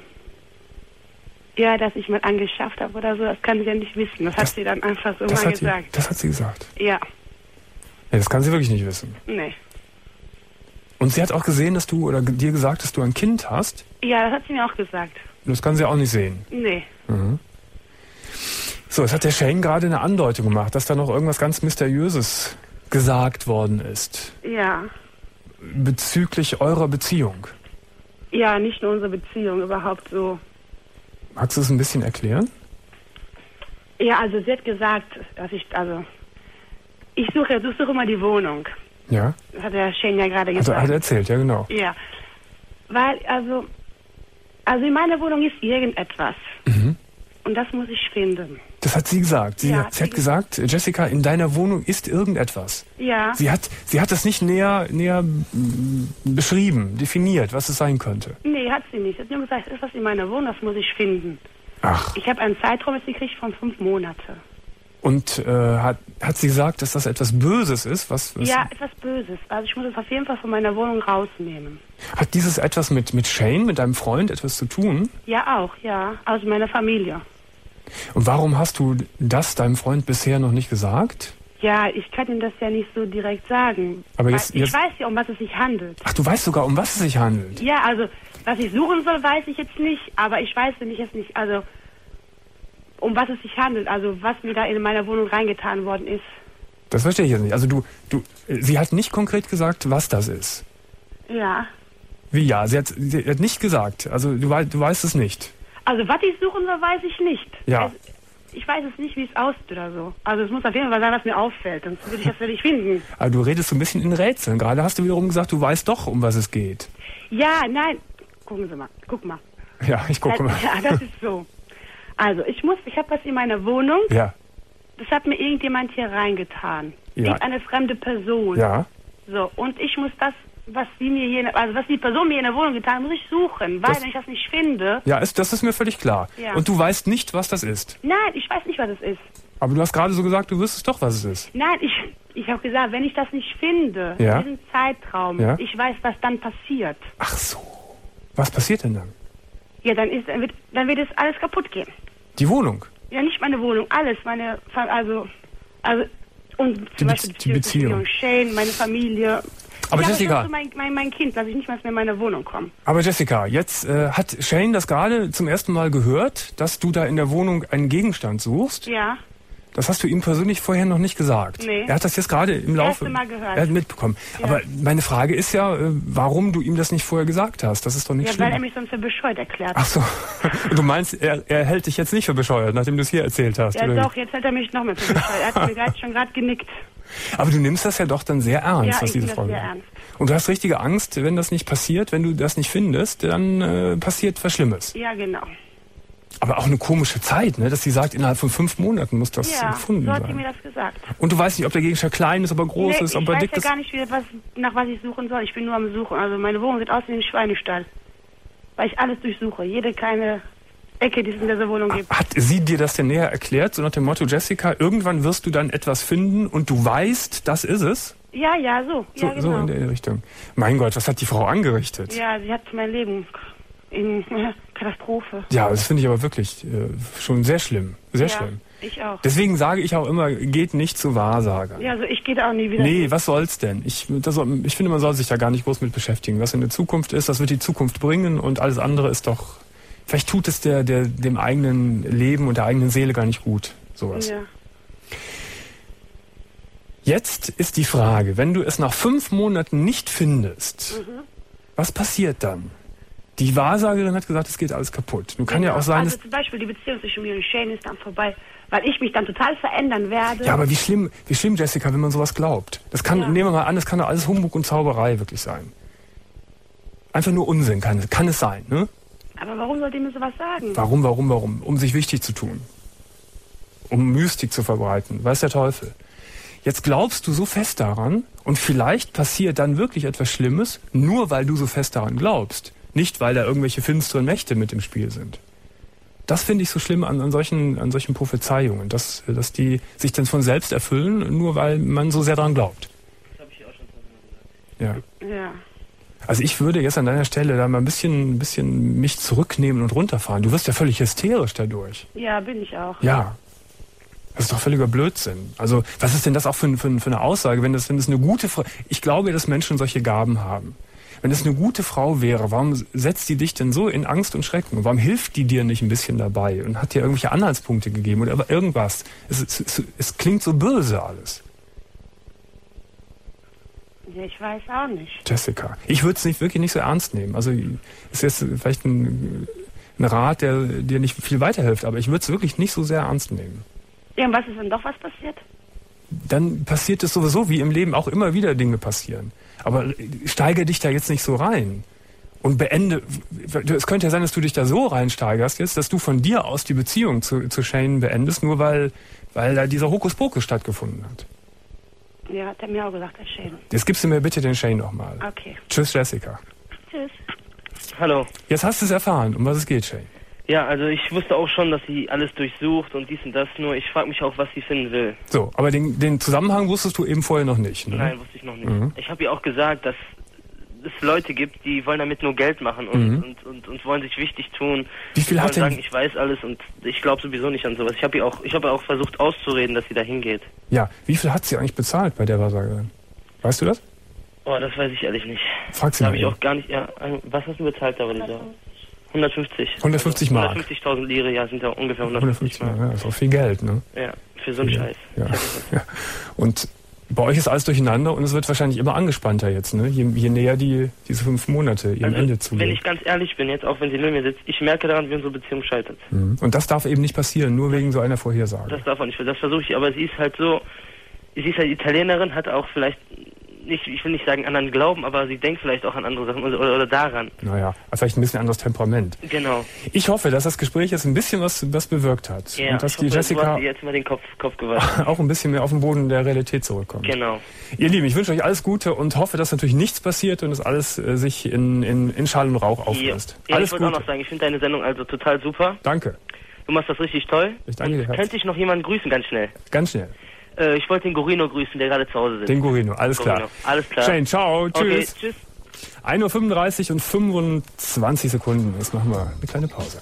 ja, dass ich mal angeschafft habe oder so, das kann sie ja nicht wissen. Das, das hat sie dann einfach so mal gesagt. Sie, das hat sie gesagt? Ja. Ja, das kann sie wirklich nicht wissen. Nee. Und sie hat auch gesehen, dass du, oder dir gesagt, dass du ein Kind hast? Ja, das hat sie mir auch gesagt. Das kann sie auch nicht sehen? Nee. Mhm. So, jetzt hat der Shane gerade eine Andeutung gemacht, dass da noch irgendwas ganz Mysteriöses gesagt worden ist. Ja. Bezüglich eurer Beziehung. Ja, nicht nur unsere Beziehung, überhaupt so. Magst du es ein bisschen erklären? Ja, also sie hat gesagt, dass ich, also, ich suche, du suche immer die Wohnung. Ja. Das hat der Shane ja gerade gesagt. Also hat er erzählt, ja genau. Ja. Weil, also, also in meiner Wohnung ist irgendetwas. Mhm. Und das muss ich finden. Das hat sie gesagt. Sie, ja, hat, sie hat gesagt, Jessica, in deiner Wohnung ist irgendetwas. Ja. Sie hat, sie hat das nicht näher, näher beschrieben, definiert, was es sein könnte. Nee, hat sie nicht. Sie hat nur gesagt, ist was in meiner Wohnung, das muss ich finden. Ach. Ich habe einen Zeitraum jetzt gekriegt von fünf Monate. Und äh, hat, hat sie gesagt, dass das etwas Böses ist? Was, was ja, etwas Böses. Also ich muss es auf jeden Fall von meiner Wohnung rausnehmen. Hat dieses etwas mit, mit Shane, mit deinem Freund, etwas zu tun? Ja, auch, ja. Aus meiner Familie. Und warum hast du das deinem Freund bisher noch nicht gesagt? Ja, ich kann ihm das ja nicht so direkt sagen. Aber jetzt, ich jetzt... weiß ja, um was es sich handelt. Ach, du weißt sogar, um was es sich handelt? Ja, also, was ich suchen soll, weiß ich jetzt nicht. Aber ich weiß nämlich jetzt nicht, also... um was es sich handelt, also was mir da in meiner Wohnung reingetan worden ist. Das verstehe ich jetzt nicht. Also du, du, sie hat nicht konkret gesagt, was das ist. Ja. Wie ja? Sie hat, sie hat nicht gesagt. Also du, du weißt es nicht. Also was ich suchen soll, weiß ich nicht. Ja. Also, ich weiß es nicht, wie es aussieht oder so. Also es muss auf jeden Fall sein, was mir auffällt. Sonst würde ich das ja nicht finden. Aber du redest so ein bisschen in Rätseln. Gerade hast du wiederum gesagt, du weißt doch, um was es geht. Ja, nein. Gucken Sie mal. Guck mal. Ja, ich gucke mal. Ja, das ist so. Also, ich muss, ich habe was in meiner Wohnung. Ja. Das hat mir irgendjemand hier reingetan. Ja. Irgendeine fremde Person. Ja. So, und ich muss das, was sie mir hier, also was die Person mir in der Wohnung getan hat, muss ich suchen, weil das, wenn ich das nicht finde... Ja, ist, das ist mir völlig klar. Ja. Und du weißt nicht, was das ist. Nein, ich weiß nicht, was es ist. Aber du hast gerade so gesagt, du wüsstest doch, was es ist. Nein, ich, ich habe gesagt, wenn ich das nicht finde, ja. in diesem Zeitraum, ja. ich weiß, was dann passiert. Ach so. Was passiert denn dann? Ja, dann, ist, dann, wird, dann wird es alles kaputt gehen. Die Wohnung? Ja, nicht meine Wohnung, alles, meine, also, also, und die zum Beispiel die Beziehung. Shane, meine Familie. Aber ich Jessica, so mein, mein, mein Kind, lass ich nicht mal mehr in meine Wohnung kommen. Aber Jessica, jetzt äh, hat Shane das gerade zum ersten Mal gehört, dass du da in der Wohnung einen Gegenstand suchst. Ja. Das hast du ihm persönlich vorher noch nicht gesagt. Nee. Er hat das jetzt gerade im Laufe... Erste Mal gehört. Er hat mitbekommen. Ja. Aber meine Frage ist ja, äh, warum du ihm das nicht vorher gesagt hast. Das ist doch nicht ja, schlimm. Ja, weil er mich sonst für bescheuert erklärt. Ach so. Du meinst, er, er hält dich jetzt nicht für bescheuert, nachdem du es hier erzählt hast? Ja oder? Doch, jetzt hält er mich noch mehr für bescheuert. Er hat mir gerade schon gerade genickt. Aber du nimmst das ja doch dann sehr ernst, ja, was diese ich Frage das sehr ernst. Und du hast richtige Angst, wenn das nicht passiert, wenn du das nicht findest, dann äh, passiert was Schlimmes. Ja, genau. Aber auch eine komische Zeit, ne? Dass sie sagt, innerhalb von fünf Monaten muss das ja, gefunden so hat sein. sie mir das gesagt. Und du weißt nicht, ob der Gegenstand klein ist, ob er groß nee, ist, ob er dick ist? Ich weiß ja gar nicht, wie, was, nach was ich suchen soll. Ich bin nur am Suchen. Also meine Wohnung sieht aus wie ein Schweinestall. Weil ich alles durchsuche. Jede kleine Ecke, die es in dieser Wohnung gibt. Hat sie dir das denn näher erklärt? So nach dem Motto, Jessica, irgendwann wirst du dann etwas finden und du weißt, das ist es? Ja, ja, so. So, ja, genau. so in der Richtung. Mein Gott, was hat die Frau angerichtet? Ja, sie hat mein Leben in äh, Katastrophe. Ja, das finde ich aber wirklich äh, schon sehr schlimm. Sehr ja, schlimm. Ich auch. Deswegen sage ich auch immer, geht nicht zu Wahrsagern. Ja, also ich gehe da auch nie wieder. Nee, hin. was soll's denn? Ich, das, ich finde, man soll sich da gar nicht groß mit beschäftigen. Was in der Zukunft ist, das wird die Zukunft bringen und alles andere ist doch... Vielleicht tut es der, der, dem eigenen Leben und der eigenen Seele gar nicht gut, sowas. Ja. Jetzt ist die Frage, wenn du es nach fünf Monaten nicht findest, mhm. was passiert dann? Die Wahrsagerin hat gesagt, es geht alles kaputt. Nun kann genau. ja auch sein, also dass... zum Beispiel die Beziehung zwischen mir und Shane ist dann vorbei, weil ich mich dann total verändern werde. Ja, aber wie schlimm, wie schlimm, Jessica, wenn man sowas glaubt. Das kann, ja. nehmen wir mal an, das kann doch alles Humbug und Zauberei wirklich sein. Einfach nur Unsinn kann, kann es sein, ne? Aber warum sollt ihr mir sowas sagen? Warum, warum, warum? Um sich wichtig zu tun. Um Mystik zu verbreiten. Weiß der Teufel. Jetzt glaubst du so fest daran und vielleicht passiert dann wirklich etwas Schlimmes, nur weil du so fest daran glaubst. Nicht, weil da irgendwelche finsteren Mächte mit im Spiel sind. Das finde ich so schlimm an, an, solchen, an solchen Prophezeiungen, dass, dass die sich dann von selbst erfüllen, nur weil man so sehr daran glaubt. Das habe ich auch schon tausendmal gesagt. Ja. Ja. Also ich würde jetzt an deiner Stelle da mal ein bisschen, ein bisschen mich zurücknehmen und runterfahren. Du wirst ja völlig hysterisch dadurch. Ja, bin ich auch. Ja. Das ist doch völliger Blödsinn. Also was ist denn das auch für, für, für eine Aussage, wenn das, wenn das eine gute Frau... Ich glaube, dass Menschen solche Gaben haben. Wenn das eine gute Frau wäre, warum setzt die dich denn so in Angst und Schrecken? Warum hilft die dir nicht ein bisschen dabei und hat dir irgendwelche Anhaltspunkte gegeben oder irgendwas? Es, es, es, es klingt so böse alles. Ja, ich weiß auch nicht. Jessica, ich würde es nicht wirklich nicht so ernst nehmen. Also ist jetzt vielleicht ein, ein Rat, der dir nicht viel weiterhilft, aber ich würde es wirklich nicht so sehr ernst nehmen. Ja, und was ist, wenn doch was passiert? Dann passiert es sowieso, wie im Leben auch immer wieder Dinge passieren. Aber steigere dich da jetzt nicht so rein. Und beende, es könnte ja sein, dass du dich da so reinsteigerst jetzt, dass du von dir aus die Beziehung zu, zu Shane beendest, nur weil, weil da dieser Hokuspokus stattgefunden hat. Ja, hat er mir auch gesagt, der Shane. Jetzt gibst du mir bitte den Shane nochmal. Okay. Tschüss, Jessica. Tschüss. Hallo. Jetzt hast du es erfahren, um was es geht, Shane. Ja, also ich wusste auch schon, dass sie alles durchsucht und dies und das, nur ich frage mich auch, was sie finden will. So, aber den, den Zusammenhang wusstest du eben vorher noch nicht, ne? Nein, wusste ich noch nicht. Mhm. Ich habe ihr auch gesagt, dass es Leute gibt, die wollen damit nur Geld machen und, Mhm. und, und, und wollen sich wichtig tun. Wie viel die hat wollen denn... sagen, ich weiß alles und ich glaube sowieso nicht an sowas. Ich habe ihr auch, ich habe auch versucht auszureden, dass sie da hingeht. Ja, wie viel hat sie eigentlich bezahlt bei der Wahrsagerin? Weißt du das? Oh, das weiß ich ehrlich nicht. Frag sie Da mal habe ich eben. auch gar nicht... Ja, was hast du bezahlt da, Lisa? hundertfünfzig. hundertfünfzig Mark. hundertfünfzigtausend Lire, ja, sind ja ungefähr hundertfünfzig hundertfünfzig Mark. Mark. Ja, das ist auch viel Geld, ne? Ja, für so einen Ja. Scheiß. Ja. Ja. Und bei euch ist alles durcheinander und es wird wahrscheinlich immer angespannter jetzt, ne? Je, je näher die diese fünf Monate ihrem Also, Ende zugehen. wenn ich ganz ehrlich bin, jetzt auch wenn sie neben mir sitzt, ich merke daran, wie unsere Beziehung scheitert. Mhm. Und das darf eben nicht passieren, nur wegen so einer Vorhersage. Das darf man nicht, das versuche ich, aber sie ist halt so, sie ist halt Italienerin, hat auch vielleicht nicht, ich will nicht sagen anderen Glauben, aber sie denkt vielleicht auch an andere Sachen oder, oder, oder daran. Naja, vielleicht ein bisschen anderes Temperament. Genau. Ich hoffe, dass das Gespräch jetzt ein bisschen was, was bewirkt hat. Ja, und dass ich die hoffe, Jessica du hast dir jetzt mal den Kopf, Kopf gewaschen. auch ein bisschen mehr auf den Boden der Realität zurückkommt. Genau. Ihr Lieben, ich wünsche euch alles Gute und hoffe, dass natürlich nichts passiert und dass alles äh, sich in, in, in Schall und Rauch auflöst. Ja, Alles ich wollte auch Gute. noch sagen, ich finde deine Sendung also total super. Danke. Du machst das richtig toll. Ich danke dir Und herzlich. könnte ich noch jemanden grüßen, ganz schnell? Ganz schnell. Äh, ich wollte den Gorino grüßen, der gerade zu Hause sitzt. Den Gorino, alles Gorino. klar. Alles klar. Shane, ciao, Okay, tschüss. tschüss. ein Uhr fünfunddreißig und fünfundzwanzig Sekunden. Jetzt machen wir eine kleine Pause.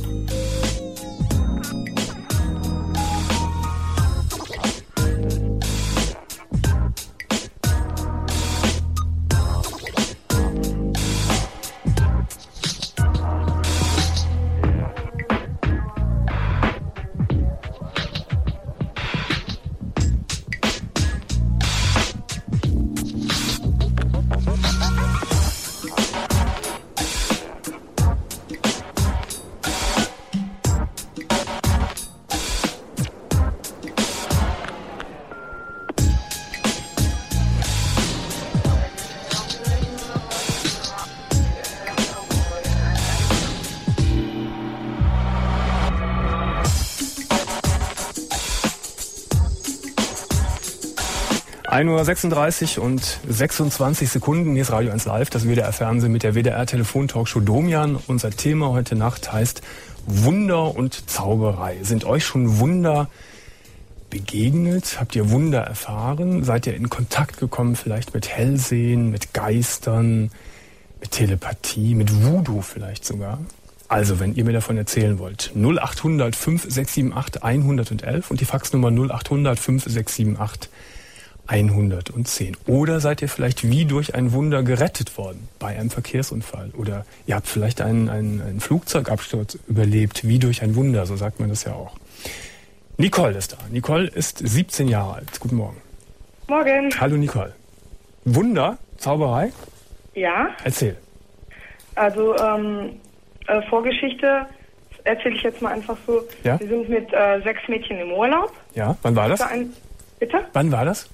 ein Uhr sechsunddreißig und sechsundzwanzig Sekunden. Hier ist Radio eins Live, das W D R-Fernsehen mit der W D R-Telefon-Talkshow Domian. Unser Thema heute Nacht heißt Wunder und Zauberei. Sind euch schon Wunder begegnet? Habt ihr Wunder erfahren? Seid ihr in Kontakt gekommen vielleicht mit Hellsehen, mit Geistern, mit Telepathie, mit Voodoo vielleicht sogar? Also, wenn ihr mir davon erzählen wollt, null acht hundert fünf sechs sieben acht hundertelf und die Faxnummer null acht hundert fünf sechs sieben acht hundertzehn. Oder seid ihr vielleicht wie durch ein Wunder gerettet worden bei einem Verkehrsunfall? Oder ihr habt vielleicht einen, einen, einen Flugzeugabsturz überlebt, wie durch ein Wunder, so sagt man das ja auch. Nicole ist da. Nicole ist siebzehn Jahre alt. Guten Morgen. Morgen. Hallo Nicole. Wunder, Zauberei? Ja, Erzähl. Also, ähm, äh, Vorgeschichte erzähle ich jetzt mal einfach so. Ja? Wir sind mit äh, sechs Mädchen im Urlaub. Ja, wann war das? Für ein, bitte? Wann war das?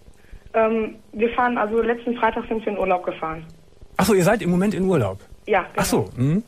Ähm, wir fahren, also letzten Freitag sind wir in Urlaub gefahren. Achso, ihr seid im Moment in Urlaub? Ja, genau. Ach so. Mhm.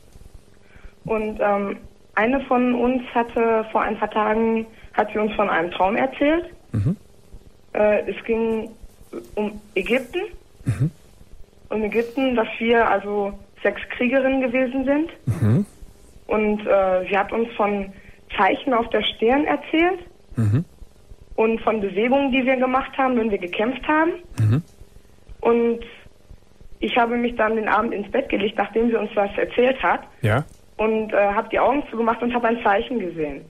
Und ähm, eine von uns hatte vor ein paar Tagen, hat sie uns von einem Traum erzählt. Mhm. Äh, es ging um Ägypten. Mhm. Um Ägypten, dass wir also sechs Kriegerinnen gewesen sind. Mhm. Und äh, sie hat uns von Zeichen auf der Stirn erzählt. Mhm. Und von Bewegungen, die wir gemacht haben, wenn wir gekämpft haben. Mhm. Und ich habe mich dann den Abend ins Bett gelegt, nachdem sie uns was erzählt hat. Ja. Und äh, habe die Augen zugemacht und habe ein Zeichen gesehen.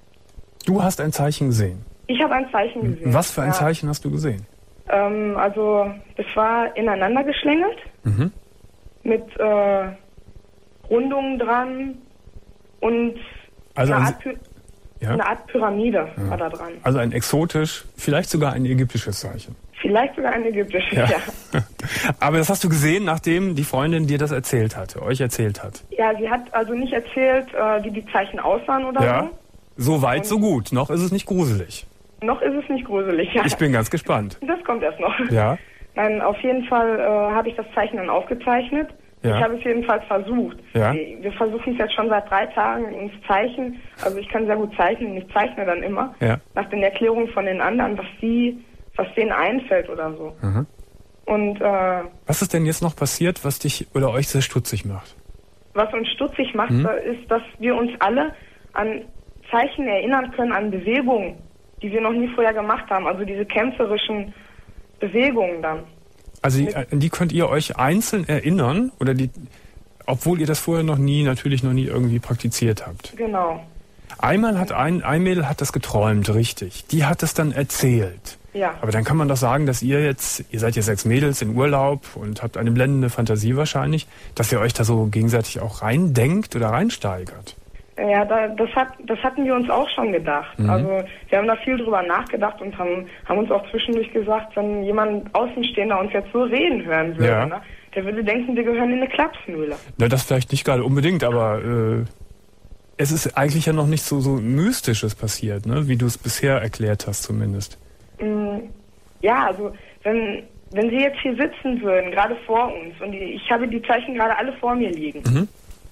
Du hast ein Zeichen gesehen? Ich habe ein Zeichen gesehen. Was für ein ja. Zeichen hast du gesehen? Ähm, also, es war ineinander geschlängelt. Mhm. Mit äh, Rundungen dran und also eine, ein, Art, Py ja? eine Art Pyramide ja. war da dran. Also ein exotisch, vielleicht sogar ein ägyptisches Zeichen. Vielleicht sogar ein ägyptisches, ja. ja. Aber das hast du gesehen, nachdem die Freundin dir das erzählt hatte, euch erzählt hat? Ja, sie hat also nicht erzählt, äh, wie die Zeichen aussahen oder ja. so. So weit, und so gut. Noch ist es nicht gruselig. Noch ist es nicht gruselig, ja. Ich bin ganz gespannt. Das kommt erst noch. Ja. Nein, auf jeden Fall äh, habe ich das Zeichen dann aufgezeichnet. Ja. Ich habe es jedenfalls versucht. Ja. Wir versuchen es jetzt schon seit drei Tagen ins Zeichen. Also ich kann sehr gut zeichnen und ich zeichne dann immer. Ja. Nach den Erklärungen von den anderen, was sie, was denen einfällt oder so. Mhm. Und äh, was ist denn jetzt noch passiert, was dich oder euch sehr stutzig macht? Was uns stutzig macht, mhm. ist, dass wir uns alle an Zeichen erinnern können, an Bewegungen, die wir noch nie vorher gemacht haben. Also diese kämpferischen Bewegungen dann. Also die, an die könnt ihr euch einzeln erinnern, oder die, obwohl ihr das vorher noch nie, natürlich noch nie irgendwie praktiziert habt. Genau. Einmal hat ein, ein Mädel hat das geträumt, richtig. Die hat es dann erzählt. Ja. Aber dann kann man doch sagen, dass ihr jetzt, ihr seid ja sechs Mädels in Urlaub und habt eine blendende Fantasie wahrscheinlich, dass ihr euch da so gegenseitig auch reindenkt oder reinsteigert. Ja, da, das, hat, das hatten wir uns auch schon gedacht. Mhm. Also wir haben da viel drüber nachgedacht und haben, haben uns auch zwischendurch gesagt, wenn jemand Außenstehender uns jetzt so reden hören würde, ja. ne, der würde denken, wir gehören in eine Klapsmühle. Na, das vielleicht nicht gerade unbedingt, aber äh, es ist eigentlich ja noch nicht so, so Mystisches passiert, ne? Wie du es bisher erklärt hast zumindest. Mm, ja, also wenn, wenn Sie jetzt hier sitzen würden, gerade vor uns, und ich habe die Zeichen gerade alle vor mir liegen, mhm.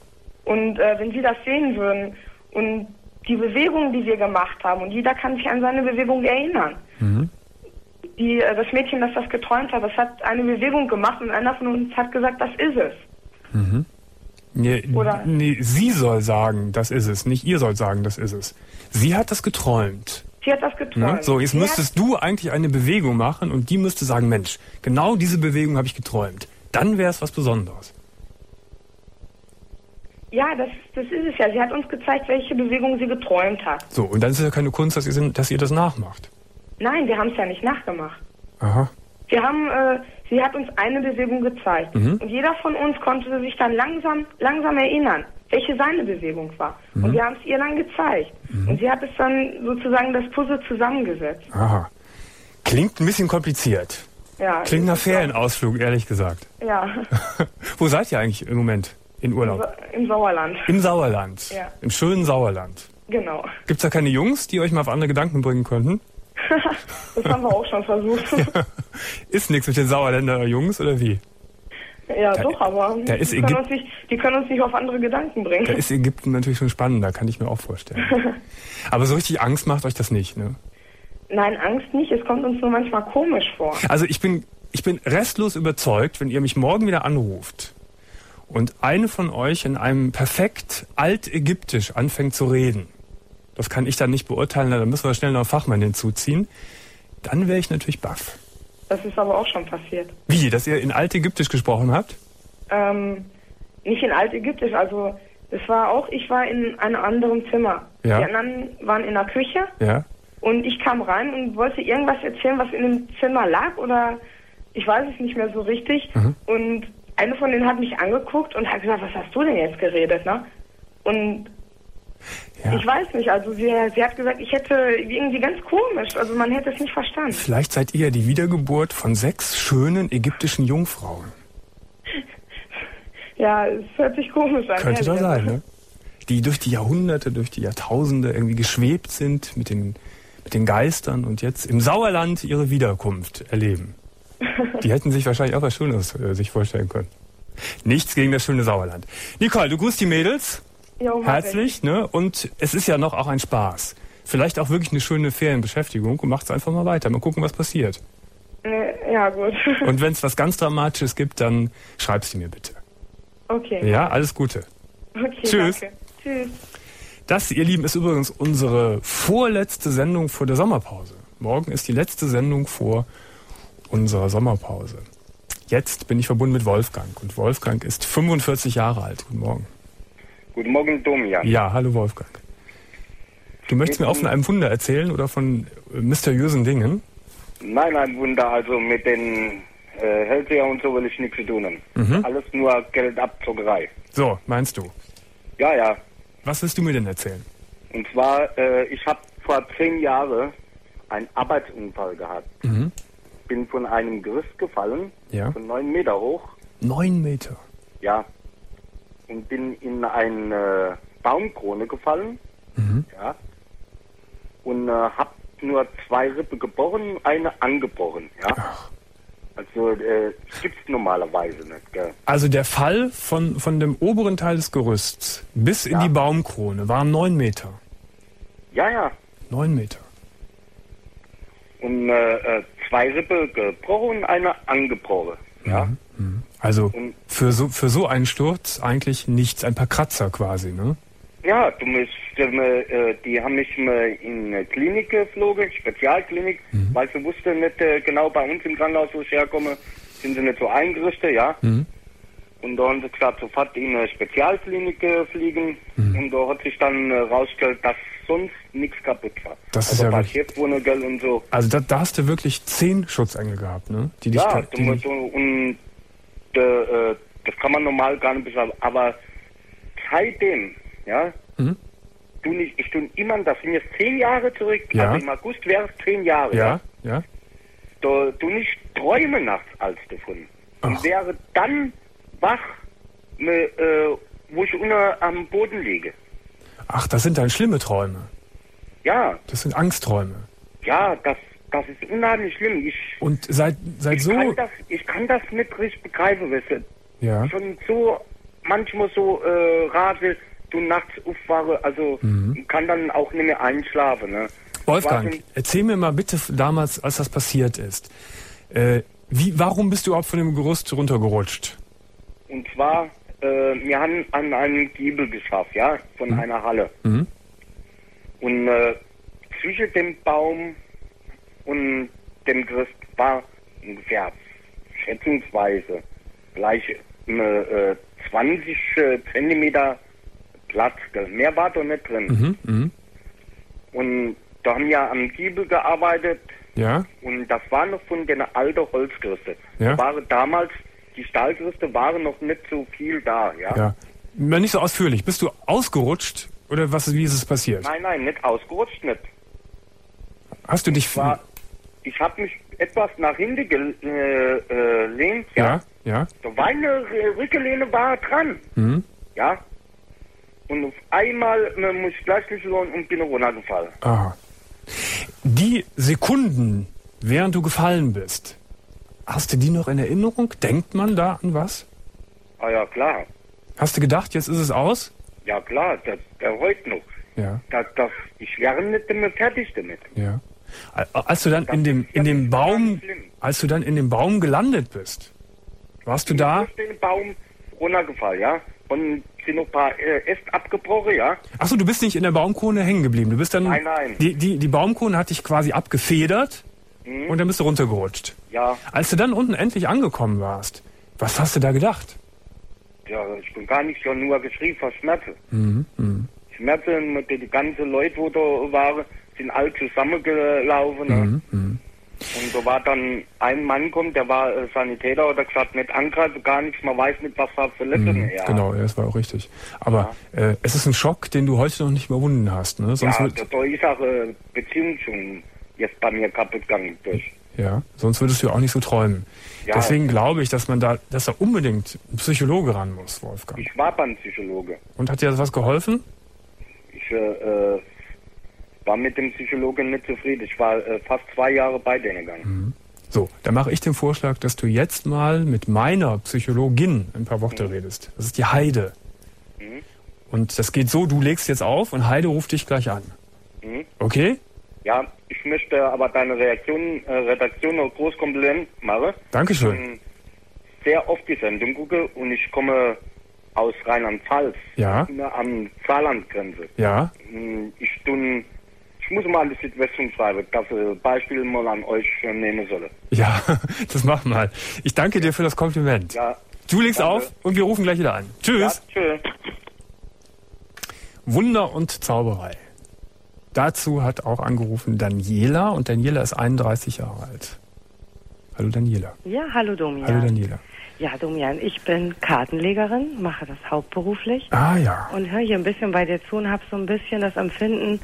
und äh, wenn Sie das sehen würden und die Bewegungen, die wir gemacht haben, und jeder kann sich an seine Bewegung erinnern. Mhm. Die, äh, das Mädchen, das das geträumt hat, das hat eine Bewegung gemacht und einer von uns hat gesagt, das ist es. Mhm. Nee, Oder? Nee, sie soll sagen, das ist es, nicht ihr sollt sagen, das ist es. Sie hat das geträumt. Sie hat das geträumt. Ne? So, jetzt sie müsstest du eigentlich eine Bewegung machen und die müsste sagen, Mensch, genau diese Bewegung habe ich geträumt. Dann wäre es was Besonderes. Ja, das, das ist es ja. Sie hat uns gezeigt, welche Bewegung sie geträumt hat. So, und dann ist es ja keine Kunst, dass ihr, dass ihr das nachmacht. Nein, wir haben es ja nicht nachgemacht. Aha. Wir haben, äh, sie hat uns eine Bewegung gezeigt. Mhm. Und jeder von uns konnte sich dann langsam, langsam erinnern, welche seine Bewegung war. Mhm. Und wir haben es ihr dann gezeigt. Mhm. Und sie hat es dann sozusagen das Puzzle zusammengesetzt. Aha. Klingt ein bisschen kompliziert. Ja. Klingt nach Ferienausflug, ehrlich gesagt. Ja. Wo seid ihr eigentlich im Moment? In Urlaub? Im Sauerland. Im Sauerland? Ja. Im schönen Sauerland? Genau. Gibt's da keine Jungs, die euch mal auf andere Gedanken bringen könnten? Das haben wir auch schon versucht. Ja. Ist nichts mit den Sauerländer Jungs, oder wie? Ja, da, doch, aber da ist die, können uns nicht, die können uns nicht auf andere Gedanken bringen. Da ist Ägypten natürlich schon spannender, kann ich mir auch vorstellen. Aber so richtig Angst macht euch das nicht, ne? Nein, Angst nicht. Es kommt uns nur manchmal komisch vor. Also ich bin, ich bin restlos überzeugt, wenn ihr mich morgen wieder anruft und eine von euch in einem perfekt altägyptisch anfängt zu reden, das kann ich dann nicht beurteilen, da müssen wir schnell noch einen Fachmann hinzuziehen, dann wäre ich natürlich baff. Das ist aber auch schon passiert. Wie, dass ihr in altägyptisch gesprochen habt? Ähm, nicht in altägyptisch, also das war auch, ich war in einem anderen Zimmer. Ja. Die anderen waren in der Küche. Ja. Und ich kam rein und wollte irgendwas erzählen, was in dem Zimmer lag, oder ich weiß es nicht mehr so richtig. Mhm. Und eine von denen hat mich angeguckt und hat gesagt, was hast du denn jetzt geredet, ne? Und ja. Ich weiß nicht, also sie, sie hat gesagt, ich hätte irgendwie ganz komisch, also man hätte es nicht verstanden. Vielleicht seid ihr ja die Wiedergeburt von sechs schönen ägyptischen Jungfrauen. Ja, es hört sich komisch an. Könnte doch sein, ne? Die durch die Jahrhunderte, durch die Jahrtausende irgendwie geschwebt sind mit den, mit den Geistern und jetzt im Sauerland ihre Wiederkunft erleben. Die hätten sich wahrscheinlich auch was Schönes äh, sich vorstellen können. Nichts gegen das schöne Sauerland. Nicole, du grüßt die Mädels. Jo, herzlich, ne? Und es ist ja noch auch ein Spaß. Vielleicht auch wirklich eine schöne Ferienbeschäftigung und macht's einfach mal weiter. Mal gucken, was passiert. Äh, ja, gut. Und wenn es was ganz Dramatisches gibt, dann schreibst du mir bitte. Okay. Ja, alles Gute. Okay, Tschüss. danke. Tschüss. Das, ihr Lieben, ist übrigens unsere vorletzte Sendung vor der Sommerpause. Morgen ist die letzte Sendung vor unserer Sommerpause. Jetzt bin ich verbunden mit Wolfgang. Und Wolfgang ist fünfundvierzig Jahre alt. Guten Morgen. Guten Morgen, Domian. Ja, hallo Wolfgang. Du möchtest mir auch von einem Wunder erzählen oder von äh, mysteriösen Dingen? Nein, ein Wunder. Also mit den äh, Hellseher und so will ich nichts zu tun haben. Mhm. Alles nur Geldabzockerei. So, meinst du? Ja, ja. Was willst du mir denn erzählen? Und zwar, äh, ich habe vor zehn Jahren einen Arbeitsunfall gehabt. Mhm. Bin von einem Gerüst gefallen, Ja. von neun Meter hoch. Neun Meter. Ja. Und bin in eine Baumkrone gefallen. Mhm. Ja. Und äh, habe nur zwei Rippen gebrochen, eine angebrochen. Ja. Ach. Also äh, das gibt's normalerweise nicht. Gell? Also der Fall von, von dem oberen Teil des Gerüsts bis in Ja. die Baumkrone waren neun Meter. Ja, ja. Neun Meter. Und äh, äh, zwei Rippe gebrochen und eine angebrochen. Ja. Mhm. Also Und- für so, für so einen Sturz eigentlich nichts, ein paar Kratzer quasi, ne? Ja, du musst, äh, die haben mich äh, in eine Klinik geflogen, Spezialklinik, Mhm. weil sie wussten nicht äh, genau bei uns im Krankenhaus, wo ich herkomme, sind sie nicht so eingerichtet, ja. Mhm. Und da haben sie gesagt, sofort in eine Spezialklinik äh, fliegen. Mhm. Und da hat sich dann äh, rausgestellt, dass sonst nichts kaputt war. Das also ist ja bei wirklich- Chefwohner, gell, und so. Also da, da hast du wirklich zehn Schutzengel gehabt, ne? Die dich, Ja, die du musst dich, so, und äh, äh, das kann man normal gar nicht beschreiben. Aber seitdem, ja, Mhm. tu nicht, ich tue immer, das sind jetzt zehn Jahre zurück, Ja. also im August wäre es zehn Jahre, ja, ja. Da tu nicht träume nachts als davon. Und Ach. wäre dann wach, ne, äh, wo ich unter am Boden liege. Ach, das sind dann schlimme Träume. Ja, Das sind Angstträume. ja, das, das ist unheimlich schlimm. Ich, Und seit, seit ich, so... kann das, ich kann das nicht richtig begreifen, weißt du. Ja. Schon so, manchmal so äh, rate, du nachts aufwache, also kann dann auch nicht mehr einschlafen. Ne? Wolfgang, War schon- erzähl mir mal bitte damals, als das passiert ist. Äh, wie, warum bist du überhaupt von dem Gerüst runtergerutscht? Und zwar, äh, wir haben an einen Giebel geschafft, ja, von einer Halle. Mhm. Und äh, zwischen dem Baum und dem Gerüst war ungefähr schätzungsweise gleich äh, zwanzig äh, Zentimeter Platz. Gell? Mehr war da nicht drin. Mhm. Mhm. Und da haben wir am Giebel gearbeitet Ja. und das war noch von den alten Holzgerüste. Ja. Da waren damals, die Stahlgerüste waren noch nicht so viel da, ja. Ja. Mal nicht so ausführlich. Bist du ausgerutscht oder was? Wie ist es passiert? Nein, nein, nicht ausgerutscht, nicht. Hast du dich... War, ich habe mich etwas nach hinten gelehnt, äh, äh, lehnt, ja, ja. Da war eine Rückenlehne war dran, Mhm. ja. Und auf einmal äh, muss ich gleich geschlagen und bin runtergefallen. Aha. Die Sekunden, während du gefallen bist, hast du die noch in Erinnerung? Denkt man da an was? Ah ja, klar. Hast du gedacht, jetzt ist es aus? Ja, klar, der, der heute noch. Ja, Das, das, ich wäre nicht mehr fertig damit. ja. Als du dann in dem, in dem Baum, als du dann in dem Baum gelandet bist, warst du da? Ich bin den Baum runtergefallen, ja. Und sind noch ein paar äh, Äste abgebrochen, ja. Achso, du bist nicht in der Baumkrone hängen geblieben. Du bist dann. Nein, nein. Die, die, die Baumkrone hat dich quasi abgefedert Mhm. und dann bist du runtergerutscht. Ja, Als du dann unten endlich angekommen warst, was hast du da gedacht? ja, ich bin gar nicht schon nur geschrien vor Schmerzen. Mhm. Mhm. Schmerzen mit den ganzen Leuten, wo da waren, sind alle zusammengelaufen. Ne? Mhm. Mhm. Und da war dann ein Mann kommt, der war äh, Sanitäter, oder gesagt, nicht angreifen, gar nichts, man weiß nicht, was da für Verletzungen Mhm. er hat. Genau, ja, das war auch richtig. Aber äh, es ist ein Schock, den du heute noch nicht überwunden hast. Ne? Sonst Ja, wird, da, da ist auch äh, Beziehung schon jetzt bei mir kaputt gegangen durch. Ja, sonst würdest du ja auch nicht so träumen. Ja. Deswegen glaube ich, dass man da, dass da unbedingt ein Psychologe ran muss, Wolfgang. Ich war beim Psychologe. Und hat dir das was geholfen? Ich äh, war mit dem Psychologen nicht zufrieden. Ich war äh, fast zwei Jahre bei denen gegangen. Mhm. So, dann mache ich den Vorschlag, dass du jetzt mal mit meiner Psychologin ein paar Worte mhm. redest. Das ist die Heide. Mhm. Und das geht so, du legst jetzt auf und Heide ruft dich gleich an. Mhm. Okay? Ja, ich möchte aber deine Reaktion, äh, Redaktion noch groß Kompliment machen. Dankeschön. Ich ähm, sehr oft die Sendung gucke und ich komme aus Rheinland-Pfalz. Ja. Am Saarlandgrenze. Ja. Ich tun, ich muss mal die Situation schreiben, dass ich Beispiele mal an euch nehmen soll. Ja, das mach mal. Ich danke dir für das Kompliment. Ja. Du legst danke. auf und wir rufen gleich wieder an. Tschüss. Ja, tschüss. Wunder und Zauberei. Dazu hat auch angerufen Daniela und Daniela ist einunddreißig Jahre alt. Hallo Daniela. Ja, hallo Domian. Hallo Daniela. Ja, Domian, ich bin Kartenlegerin, mache das hauptberuflich. Ah ja. Und höre hier ein bisschen bei dir zu und habe so ein bisschen das Empfinden,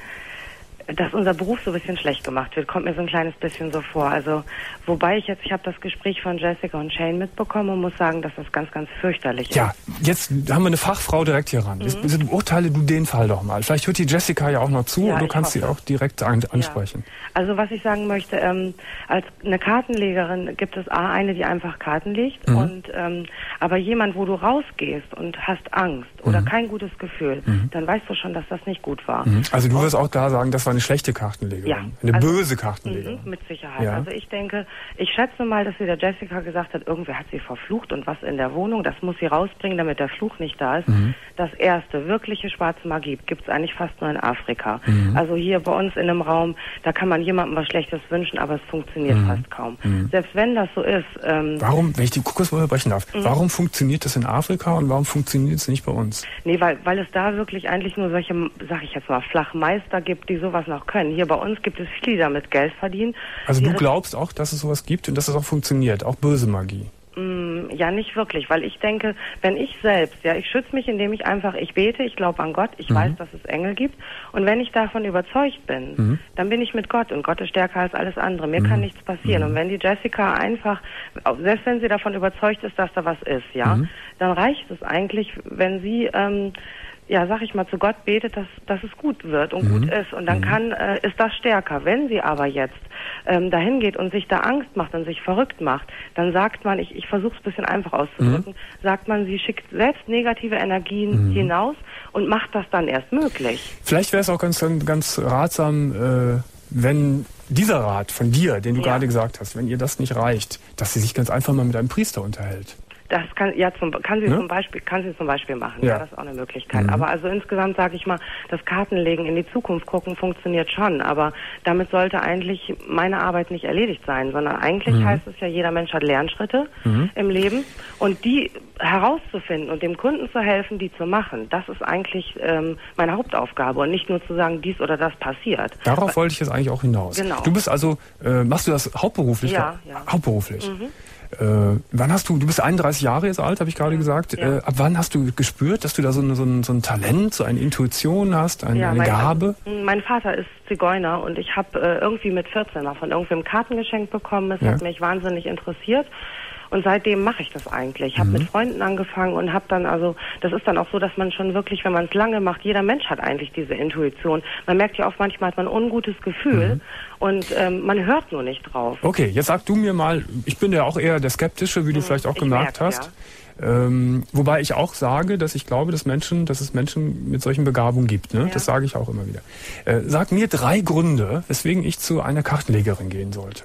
dass unser Beruf so ein bisschen schlecht gemacht wird. Kommt mir so ein kleines bisschen so vor. Also, wobei ich jetzt, ich habe das Gespräch von Jessica und Shane mitbekommen und muss sagen, dass das ganz, ganz fürchterlich ist. Ja, jetzt haben wir eine Fachfrau direkt hier ran. Jetzt mhm. beurteile du den Fall doch mal. Vielleicht hört die Jessica ja auch noch zu ja, und du kannst sie auch direkt an, ansprechen. Ja. Also, was ich sagen möchte, ähm, als eine Kartenlegerin gibt es A, eine, die einfach Karten legt mhm. und, ähm, aber jemand, wo du rausgehst und hast Angst oder mhm. kein gutes Gefühl, mhm. dann weißt du schon, dass das nicht gut war. Mhm. Also, du wirst auch da sagen, das war eine schlechte Kartenlegerin. Ja, eine also, böse Kartenlegerin. Mit Sicherheit. Ja. Also ich denke, ich schätze mal, dass sie der Jessica gesagt hat, irgendwer hat sie verflucht und was in der Wohnung, das muss sie rausbringen, damit der Fluch nicht da ist. Mhm. Das erste wirkliche schwarze Magie gibt es eigentlich fast nur in Afrika. Mhm. Also hier bei uns in einem Raum, da kann man jemandem was Schlechtes wünschen, aber es funktioniert mhm. fast kaum. Mhm. Selbst wenn das so ist. Ähm, warum, wenn ich die kurz unterbrechen darf, mhm. warum funktioniert das in Afrika und warum funktioniert es nicht bei uns? Nee, weil, weil es da wirklich eigentlich nur solche, sag ich jetzt mal, Flachmeister gibt, die sowas noch können. Hier bei uns gibt es viele, die damit Geld verdienen. Also du glaubst auch, dass es sowas gibt und dass es auch funktioniert, auch böse Magie? Mm, ja, nicht wirklich, weil ich denke, wenn ich selbst, ja, ich schütze mich, indem ich einfach, ich bete, ich glaube an Gott, ich mhm. weiß, dass es Engel gibt und wenn ich davon überzeugt bin, mhm. dann bin ich mit Gott und Gott ist stärker als alles andere. Mir mhm. kann nichts passieren mhm. und wenn die Jessica einfach, selbst wenn sie davon überzeugt ist, dass da was ist, ja, mhm. dann reicht es eigentlich, wenn sie ähm, ja, sag ich mal, zu Gott betet, dass, dass es gut wird und mhm. gut ist. Und dann mhm. kann, äh, ist das stärker. Wenn sie aber jetzt ähm, dahin geht und sich da Angst macht und sich verrückt macht, dann sagt man, ich, ich versuche es ein bisschen einfach auszudrücken, mhm. sagt man, sie schickt selbst negative Energien mhm. hinaus und macht das dann erst möglich. Vielleicht wäre es auch ganz, ganz ratsam, äh, wenn dieser Rat von dir, den du ja. gerade gesagt hast, wenn ihr das nicht reicht, dass sie sich ganz einfach mal mit einem Priester unterhält. Das kann, ja, zum, kann sie ne? zum Beispiel, kann sie zum Beispiel machen. Ja, ja das ist auch eine Möglichkeit. Mhm. Aber also insgesamt sage ich mal, das Kartenlegen in die Zukunft gucken funktioniert schon. Aber damit sollte eigentlich meine Arbeit nicht erledigt sein, sondern eigentlich mhm. heißt es ja, jeder Mensch hat Lernschritte mhm. im Leben und die herauszufinden und dem Kunden zu helfen, die zu machen, das ist eigentlich ähm, meine Hauptaufgabe und nicht nur zu sagen, dies oder das passiert. Darauf Aber, wollte ich jetzt eigentlich auch hinaus. Genau. Du bist also, äh, machst du das hauptberuflich? Ja, ja. Hauptberuflich. Mhm. Äh, wann hast du, du bist einunddreißig Jahre jetzt alt, habe ich gerade gesagt. Ja. Äh, ab wann hast du gespürt, dass du da so, eine, so, ein, so ein Talent, so eine Intuition hast, eine, ja, eine mein, Gabe? Mein Vater ist Zigeuner und ich habe äh, irgendwie mit vierzehn mal von irgendwem Karten geschenkt bekommen. Es ja. hat mich wahnsinnig interessiert. Und seitdem mache ich das eigentlich. Ich habe mhm. mit Freunden angefangen und habe dann, also das ist dann auch so, dass man schon wirklich, wenn man es lange macht, jeder Mensch hat eigentlich diese Intuition. Man merkt ja oft, manchmal hat man ein ungutes Gefühl mhm. und ähm, man hört nur nicht drauf. Okay, jetzt sag du mir mal, ich bin ja auch eher der Skeptische, wie du mhm. vielleicht auch ich gemerkt merke, hast. Ja. Ähm, wobei ich auch sage, dass ich glaube, dass Menschen, dass es Menschen mit solchen Begabungen gibt. Ne? Ja. Das sage ich auch immer wieder. Äh, sag mir drei Gründe, weswegen ich zu einer Kartenlegerin gehen sollte.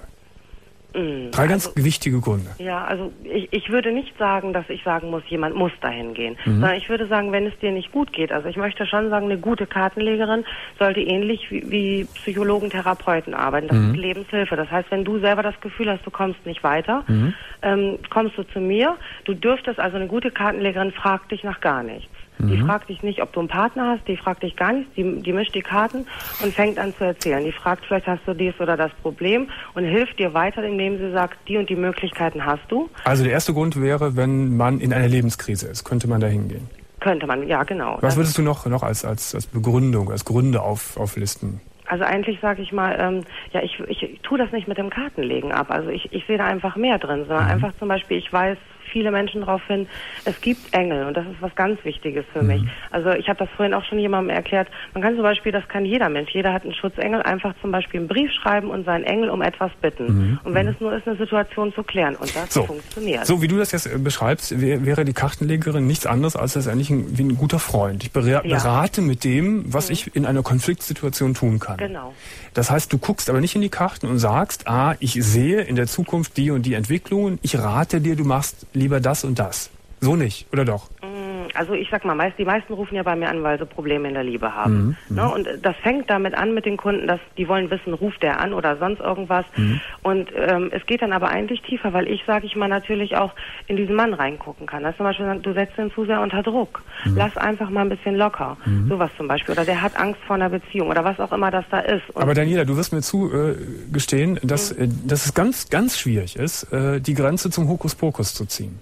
Drei ganz also, wichtige Gründe. Ja, also ich, ich würde nicht sagen, dass ich sagen muss, jemand muss dahin gehen. Mhm. Sondern ich würde sagen, wenn es dir nicht gut geht, also ich möchte schon sagen, eine gute Kartenlegerin sollte ähnlich wie, wie Psychologen, Therapeuten arbeiten. Das mhm. ist Lebenshilfe. Das heißt, wenn du selber das Gefühl hast, du kommst nicht weiter, mhm. ähm, kommst du zu mir. Du dürftest, also eine gute Kartenlegerin fragt dich nach gar nichts. Die mhm. fragt dich nicht, ob du einen Partner hast, die fragt dich gar nichts, die, die mischt die Karten und fängt an zu erzählen. Die fragt, vielleicht hast du dies oder das Problem und hilft dir weiter, indem sie sagt, die und die Möglichkeiten hast du. Also der erste Grund wäre, wenn man in einer Lebenskrise ist, könnte man da hingehen? Könnte man, ja genau. Was würdest du noch, noch als, als, als Begründung, als Gründe auf, auflisten? Also eigentlich sage ich mal, ähm, ja, ich, ich, ich tue das nicht mit dem Kartenlegen ab. Also ich, ich sehe da einfach mehr drin, sondern mhm. einfach zum Beispiel, ich weiß, viele Menschen darauf hin, es gibt Engel und das ist was ganz Wichtiges für mhm. mich. Also ich habe das vorhin auch schon jemandem erklärt, man kann zum Beispiel, das kann jeder Mensch, jeder hat einen Schutzengel, einfach zum Beispiel einen Brief schreiben und seinen Engel um etwas bitten. Mhm. Und wenn mhm. es nur ist, eine Situation zu klären und das so. funktioniert. So wie du das jetzt äh, beschreibst, wär, wäre die Kartenlegerin nichts anderes als letztendlich ein, wie ein guter Freund. Ich berate ja. mit dem, was mhm. ich in einer Konfliktsituation tun kann. Genau. Das heißt, du guckst aber nicht in die Karten und sagst, ah, ich sehe in der Zukunft die und die Entwicklungen, ich rate dir, du machst lieber das und das. So nicht, oder doch? Also ich sag mal, meist, die meisten rufen ja bei mir an, weil sie Probleme in der Liebe haben. Mhm. Ne? Und das fängt damit an mit den Kunden, dass die wollen wissen, ruft der an oder sonst irgendwas. Mhm. Und ähm, es geht dann aber eigentlich tiefer, weil ich, sage ich mal, natürlich auch in diesen Mann reingucken kann. Das zum Beispiel, du setzt ihn zu sehr unter Druck. Mhm. Lass einfach mal ein bisschen locker. Mhm. Sowas zum Beispiel. Oder der hat Angst vor einer Beziehung oder was auch immer das da ist. Und aber Daniela, du wirst mir zugestehen, äh, dass, mhm. äh, dass es ganz, ganz schwierig ist, äh, die Grenze zum Hokuspokus zu ziehen.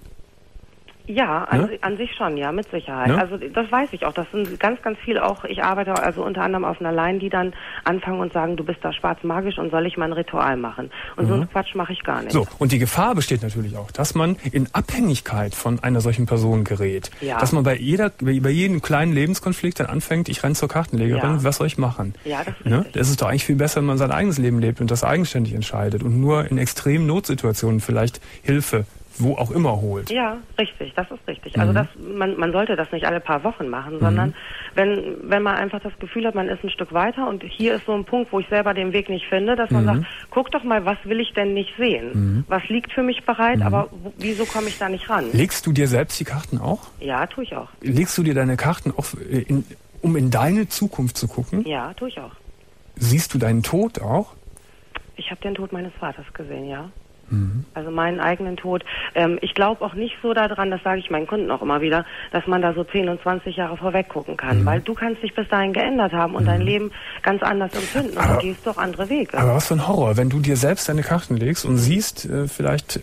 Ja, an, ne? an sich schon, ja, mit Sicherheit. Ne? Also das weiß ich auch. Das sind ganz, ganz viel auch, ich arbeite also unter anderem auf einer Line, die dann anfangen und sagen, du bist da schwarz magisch und soll ich mal ein Ritual machen. Und mhm. so einen Quatsch mache ich gar nicht. So, und die Gefahr besteht natürlich auch, dass man in Abhängigkeit von einer solchen Person gerät. Ja. Dass man bei jeder, bei jedem kleinen Lebenskonflikt dann anfängt, ich renne zur Kartenlegerin, ja. was soll ich machen? Ja, das ist ne? richtig. Es ist doch eigentlich viel besser, wenn man sein eigenes Leben lebt und das eigenständig entscheidet und nur in extremen Notsituationen vielleicht Hilfe wo auch immer holt. Ja, richtig, das ist richtig. Also mhm. das, man, man sollte das nicht alle paar Wochen machen, sondern mhm. wenn, wenn man einfach das Gefühl hat, man ist ein Stück weiter und hier ist so ein Punkt, wo ich selber den Weg nicht finde, dass man mhm. sagt, guck doch mal, was will ich denn nicht sehen? Mhm. Was liegt für mich bereit, mhm. aber w- wieso komme ich da nicht ran? Legst du dir selbst die Karten auch? Ja, tue ich auch. Legst du dir deine Karten auch, in, um in deine Zukunft zu gucken? Ja, tue ich auch. Siehst du deinen Tod auch? Ich habe den Tod meines Vaters gesehen, ja. Mhm. Also meinen eigenen Tod. Ähm, ich glaube auch nicht so daran, das sage ich meinen Kunden auch immer wieder, dass man da so zehn und zwanzig Jahre vorweg gucken kann. Mhm. Weil du kannst dich bis dahin geändert haben und mhm. dein Leben ganz anders empfinden und du gehst doch andere Wege. Aber was für ein Horror, wenn du dir selbst deine Karten legst und siehst, äh, vielleicht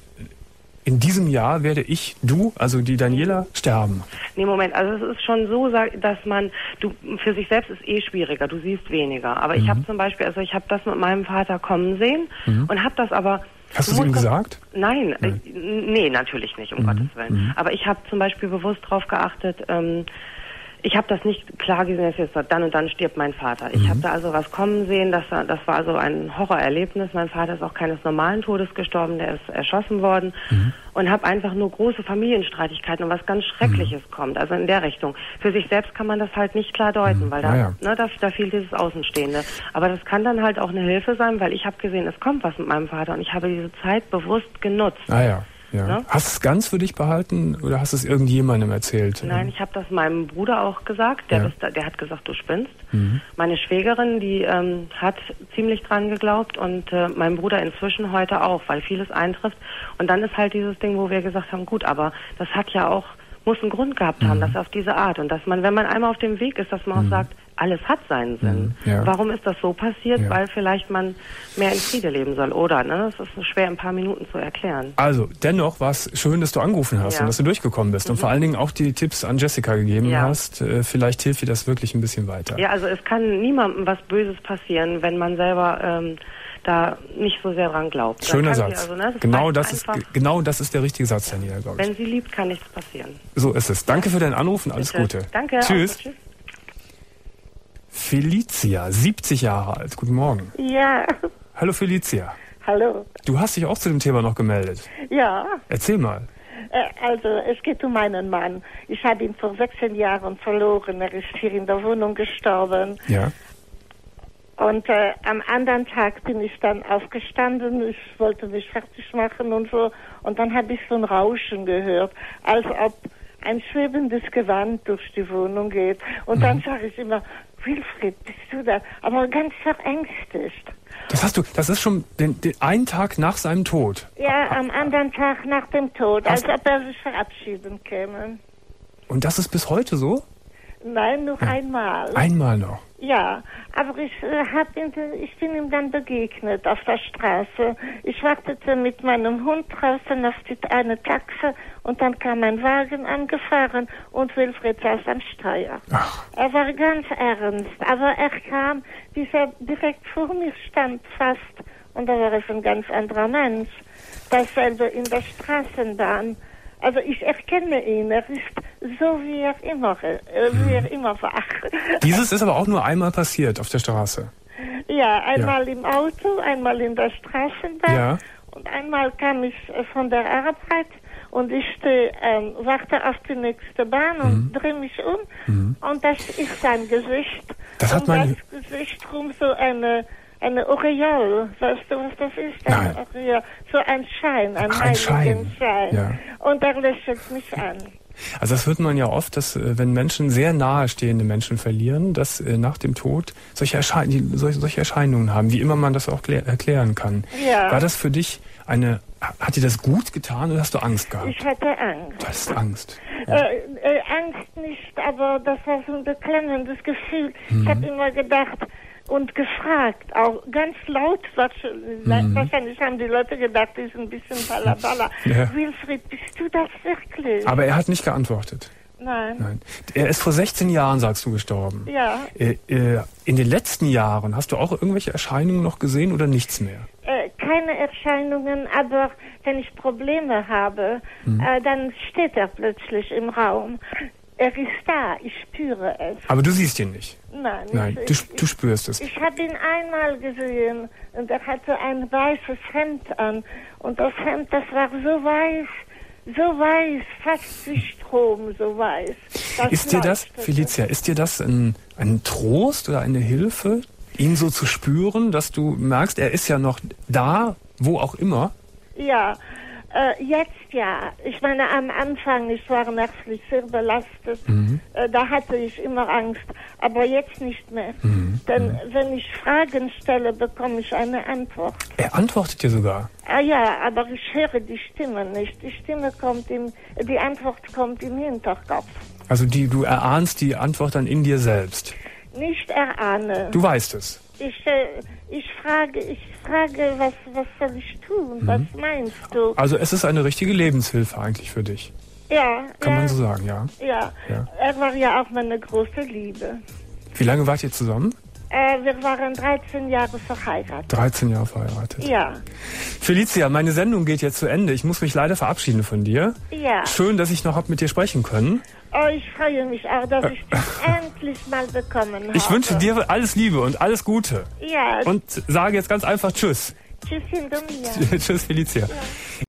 in diesem Jahr werde ich, du, also die Daniela, sterben. Nee, Moment, also es ist schon so, dass man, du, für sich selbst ist eh schwieriger, du siehst weniger. Aber mhm. ich habe zum Beispiel, also ich habe das mit meinem Vater kommen sehen mhm. und habe das aber... Hast du es ihm gesagt? Nein, Nein. Äh, nee, natürlich nicht, um mhm. Gottes Willen. Mhm. Aber ich habe zum Beispiel bewusst darauf geachtet, ähm, ich habe das nicht klar gesehen, dass jetzt dann und dann stirbt mein Vater. Ich mhm. habe da also was kommen sehen, das, das war also ein Horrorerlebnis. Mein Vater ist auch keines normalen Todes gestorben, der ist erschossen worden. Mhm. Und habe einfach nur große Familienstreitigkeiten und was ganz Schreckliches mhm. kommt, also in der Richtung. Für sich selbst kann man das halt nicht klar deuten, mhm. weil da, ja, ja. Ne, da, da fehlt dieses Außenstehende. Aber das kann dann halt auch eine Hilfe sein, weil ich habe gesehen, es kommt was mit meinem Vater und ich habe diese Zeit bewusst genutzt. Ah ja. Ja. Ne? Hast du es ganz für dich behalten oder hast du es irgendjemandem erzählt? Nein, ich habe das meinem Bruder auch gesagt. Der, ja. ist, der hat gesagt, du spinnst. Mhm. Meine Schwägerin, die ähm, hat ziemlich dran geglaubt und äh, mein Bruder inzwischen heute auch, weil vieles eintrifft. Und dann ist halt dieses Ding, wo wir gesagt haben, gut, aber das hat ja auch, muss einen Grund gehabt haben, mhm. das auf diese Art. Und dass man, wenn man einmal auf dem Weg ist, dass man mhm. auch sagt, alles hat seinen Sinn. Ja. Warum ist das so passiert? Ja. Weil vielleicht man mehr in Friede leben soll, oder? Ne? Das ist schwer in ein paar Minuten zu erklären. Also, dennoch war es schön, dass du angerufen hast ja. und dass du durchgekommen bist. Mhm. Und vor allen Dingen auch die Tipps an Jessica gegeben ja. hast. Vielleicht hilft dir das wirklich ein bisschen weiter. Ja, also es kann niemandem was Böses passieren, wenn man selber ähm, da nicht so sehr dran glaubt. Schöner Satz. Sie, also, ne, das genau, das ist, genau das ist der richtige Satz, Daniela, glaube ich. Wenn sie liebt, kann nichts passieren. So ist es. Danke für deinen Anruf und alles Bitte. Gute. Danke. Tschüss. Also, tschüss. Felicia, siebzig Jahre alt. Guten Morgen. Ja. Hallo Felicia. Hallo. Du hast dich auch zu dem Thema noch gemeldet. Ja. Erzähl mal. Also, es geht um meinen Mann. Ich habe ihn vor sechzehn Jahren verloren. Er ist hier in der Wohnung gestorben. Ja. Und äh, am anderen Tag bin ich dann aufgestanden. Ich wollte mich fertig machen und so. Und dann habe ich so ein Rauschen gehört, als ob ein schwebendes Gewand durch die Wohnung geht. Und mhm. dann sage ich immer, Wilfried, bist du da? Aber ganz verängstigt. Das hast du, das ist schon den, den einen Tag nach seinem Tod. Ja, am anderen Tag nach dem Tod, als ob er sich verabschieden käme. Und das ist bis heute so? Nein, nur ja. einmal. Einmal noch? Ja, aber ich, äh, hab ihn, ich bin ihm dann begegnet auf der Straße. Ich wartete mit meinem Hund draußen auf die, eine Taxe und dann kam ein Wagen angefahren und Wilfried saß am Steuer. Ach. Er war ganz ernst, aber er kam, bis er direkt vor mir stand fast und da war es ein ganz anderer Mensch. Dasselbe in der Straßenbahn. Also ich erkenne ihn, er ist so wie er immer, äh, wie er immer war. Dieses ist aber auch nur einmal passiert auf der Straße. Ja, einmal ja. im Auto, einmal in der Straßenbahn ja. und einmal kam ich von der Arbeit und ich stehe, ähm, warte auf die nächste Bahn und mhm. drehe mich um mhm. und das ist sein Gesicht. Das hat und meine... das Gesicht rum so eine... Eine Aureole, weißt du, was das ist? Eine Nein. Aureole. So ein Schein, ein, Ach, ein Schein. Schein. Ja. Und er lächelt mich an. Also das hört man ja oft, dass wenn Menschen sehr nahestehende Menschen verlieren, dass nach dem Tod solche, Erschein solche, solche Erscheinungen haben, wie immer man das auch erklären kann. Ja. War das für dich eine, hat dir das gut getan oder hast du Angst gehabt? Ich hatte Angst. Du hattest Angst. Ja. Äh, äh, Angst nicht, aber das war so ein beklemmendes Gefühl. Mhm. Ich habe immer gedacht, und gefragt, auch ganz laut, wahrscheinlich, mhm. wahrscheinlich haben die Leute gedacht, das ist ein bisschen balabala. Ja. Wilfried, bist du das wirklich? Aber er hat nicht geantwortet. Nein. Nein. Er ist vor sechzehn Jahren, sagst du, gestorben. Ja. Äh, äh, in den letzten Jahren, hast du auch irgendwelche Erscheinungen noch gesehen oder nichts mehr? Äh, keine Erscheinungen, aber wenn ich Probleme habe, mhm. äh, dann steht er plötzlich im Raum. Er ist da, ich spüre es. Aber du siehst ihn nicht? Nein. Nein, ich, du, du spürst es. Ich habe ihn einmal gesehen und er hatte ein weißes Hemd an. Und das Hemd, das war so weiß, so weiß, fast wie Strom, so weiß. Das ist dir das, Felicia, ist dir das ein, ein Trost oder eine Hilfe, ihn so zu spüren, dass du merkst, er ist ja noch da, wo auch immer? Ja. Äh, jetzt ja. Ich meine, am Anfang, ich war nervlich sehr belastet. Mhm. Äh, da hatte ich immer Angst. Aber jetzt nicht mehr. Mhm. Denn mhm. wenn ich Fragen stelle, bekomme ich eine Antwort. Er antwortet dir sogar? Ah ja, aber ich höre die Stimme nicht. Die Stimme kommt im, die Antwort kommt im Hinterkopf. Also die, du erahnst die Antwort dann in dir selbst? Nicht erahne. Du weißt es? Ich, äh, ich frage, ich frage, was, was soll ich tun? Mhm. Was meinst du? Also es ist eine richtige Lebenshilfe eigentlich für dich? Ja. Kann ja, man so sagen, ja? ja? Ja. Er war ja auch meine große Liebe. Wie lange wart ihr zusammen? Äh, wir waren dreizehn Jahre verheiratet. dreizehn Jahre verheiratet? Ja. Felicia, meine Sendung geht jetzt zu Ende. Ich muss mich leider verabschieden von dir. Ja. Schön, dass ich noch hab mit dir sprechen können. Oh, ich freue mich auch, dass ich dich endlich mal bekommen habe. Ich wünsche dir alles Liebe und alles Gute. Ja. Und sage jetzt ganz einfach Tschüss. Tschüss, Indomia. Tschüss, Felicia. Ja.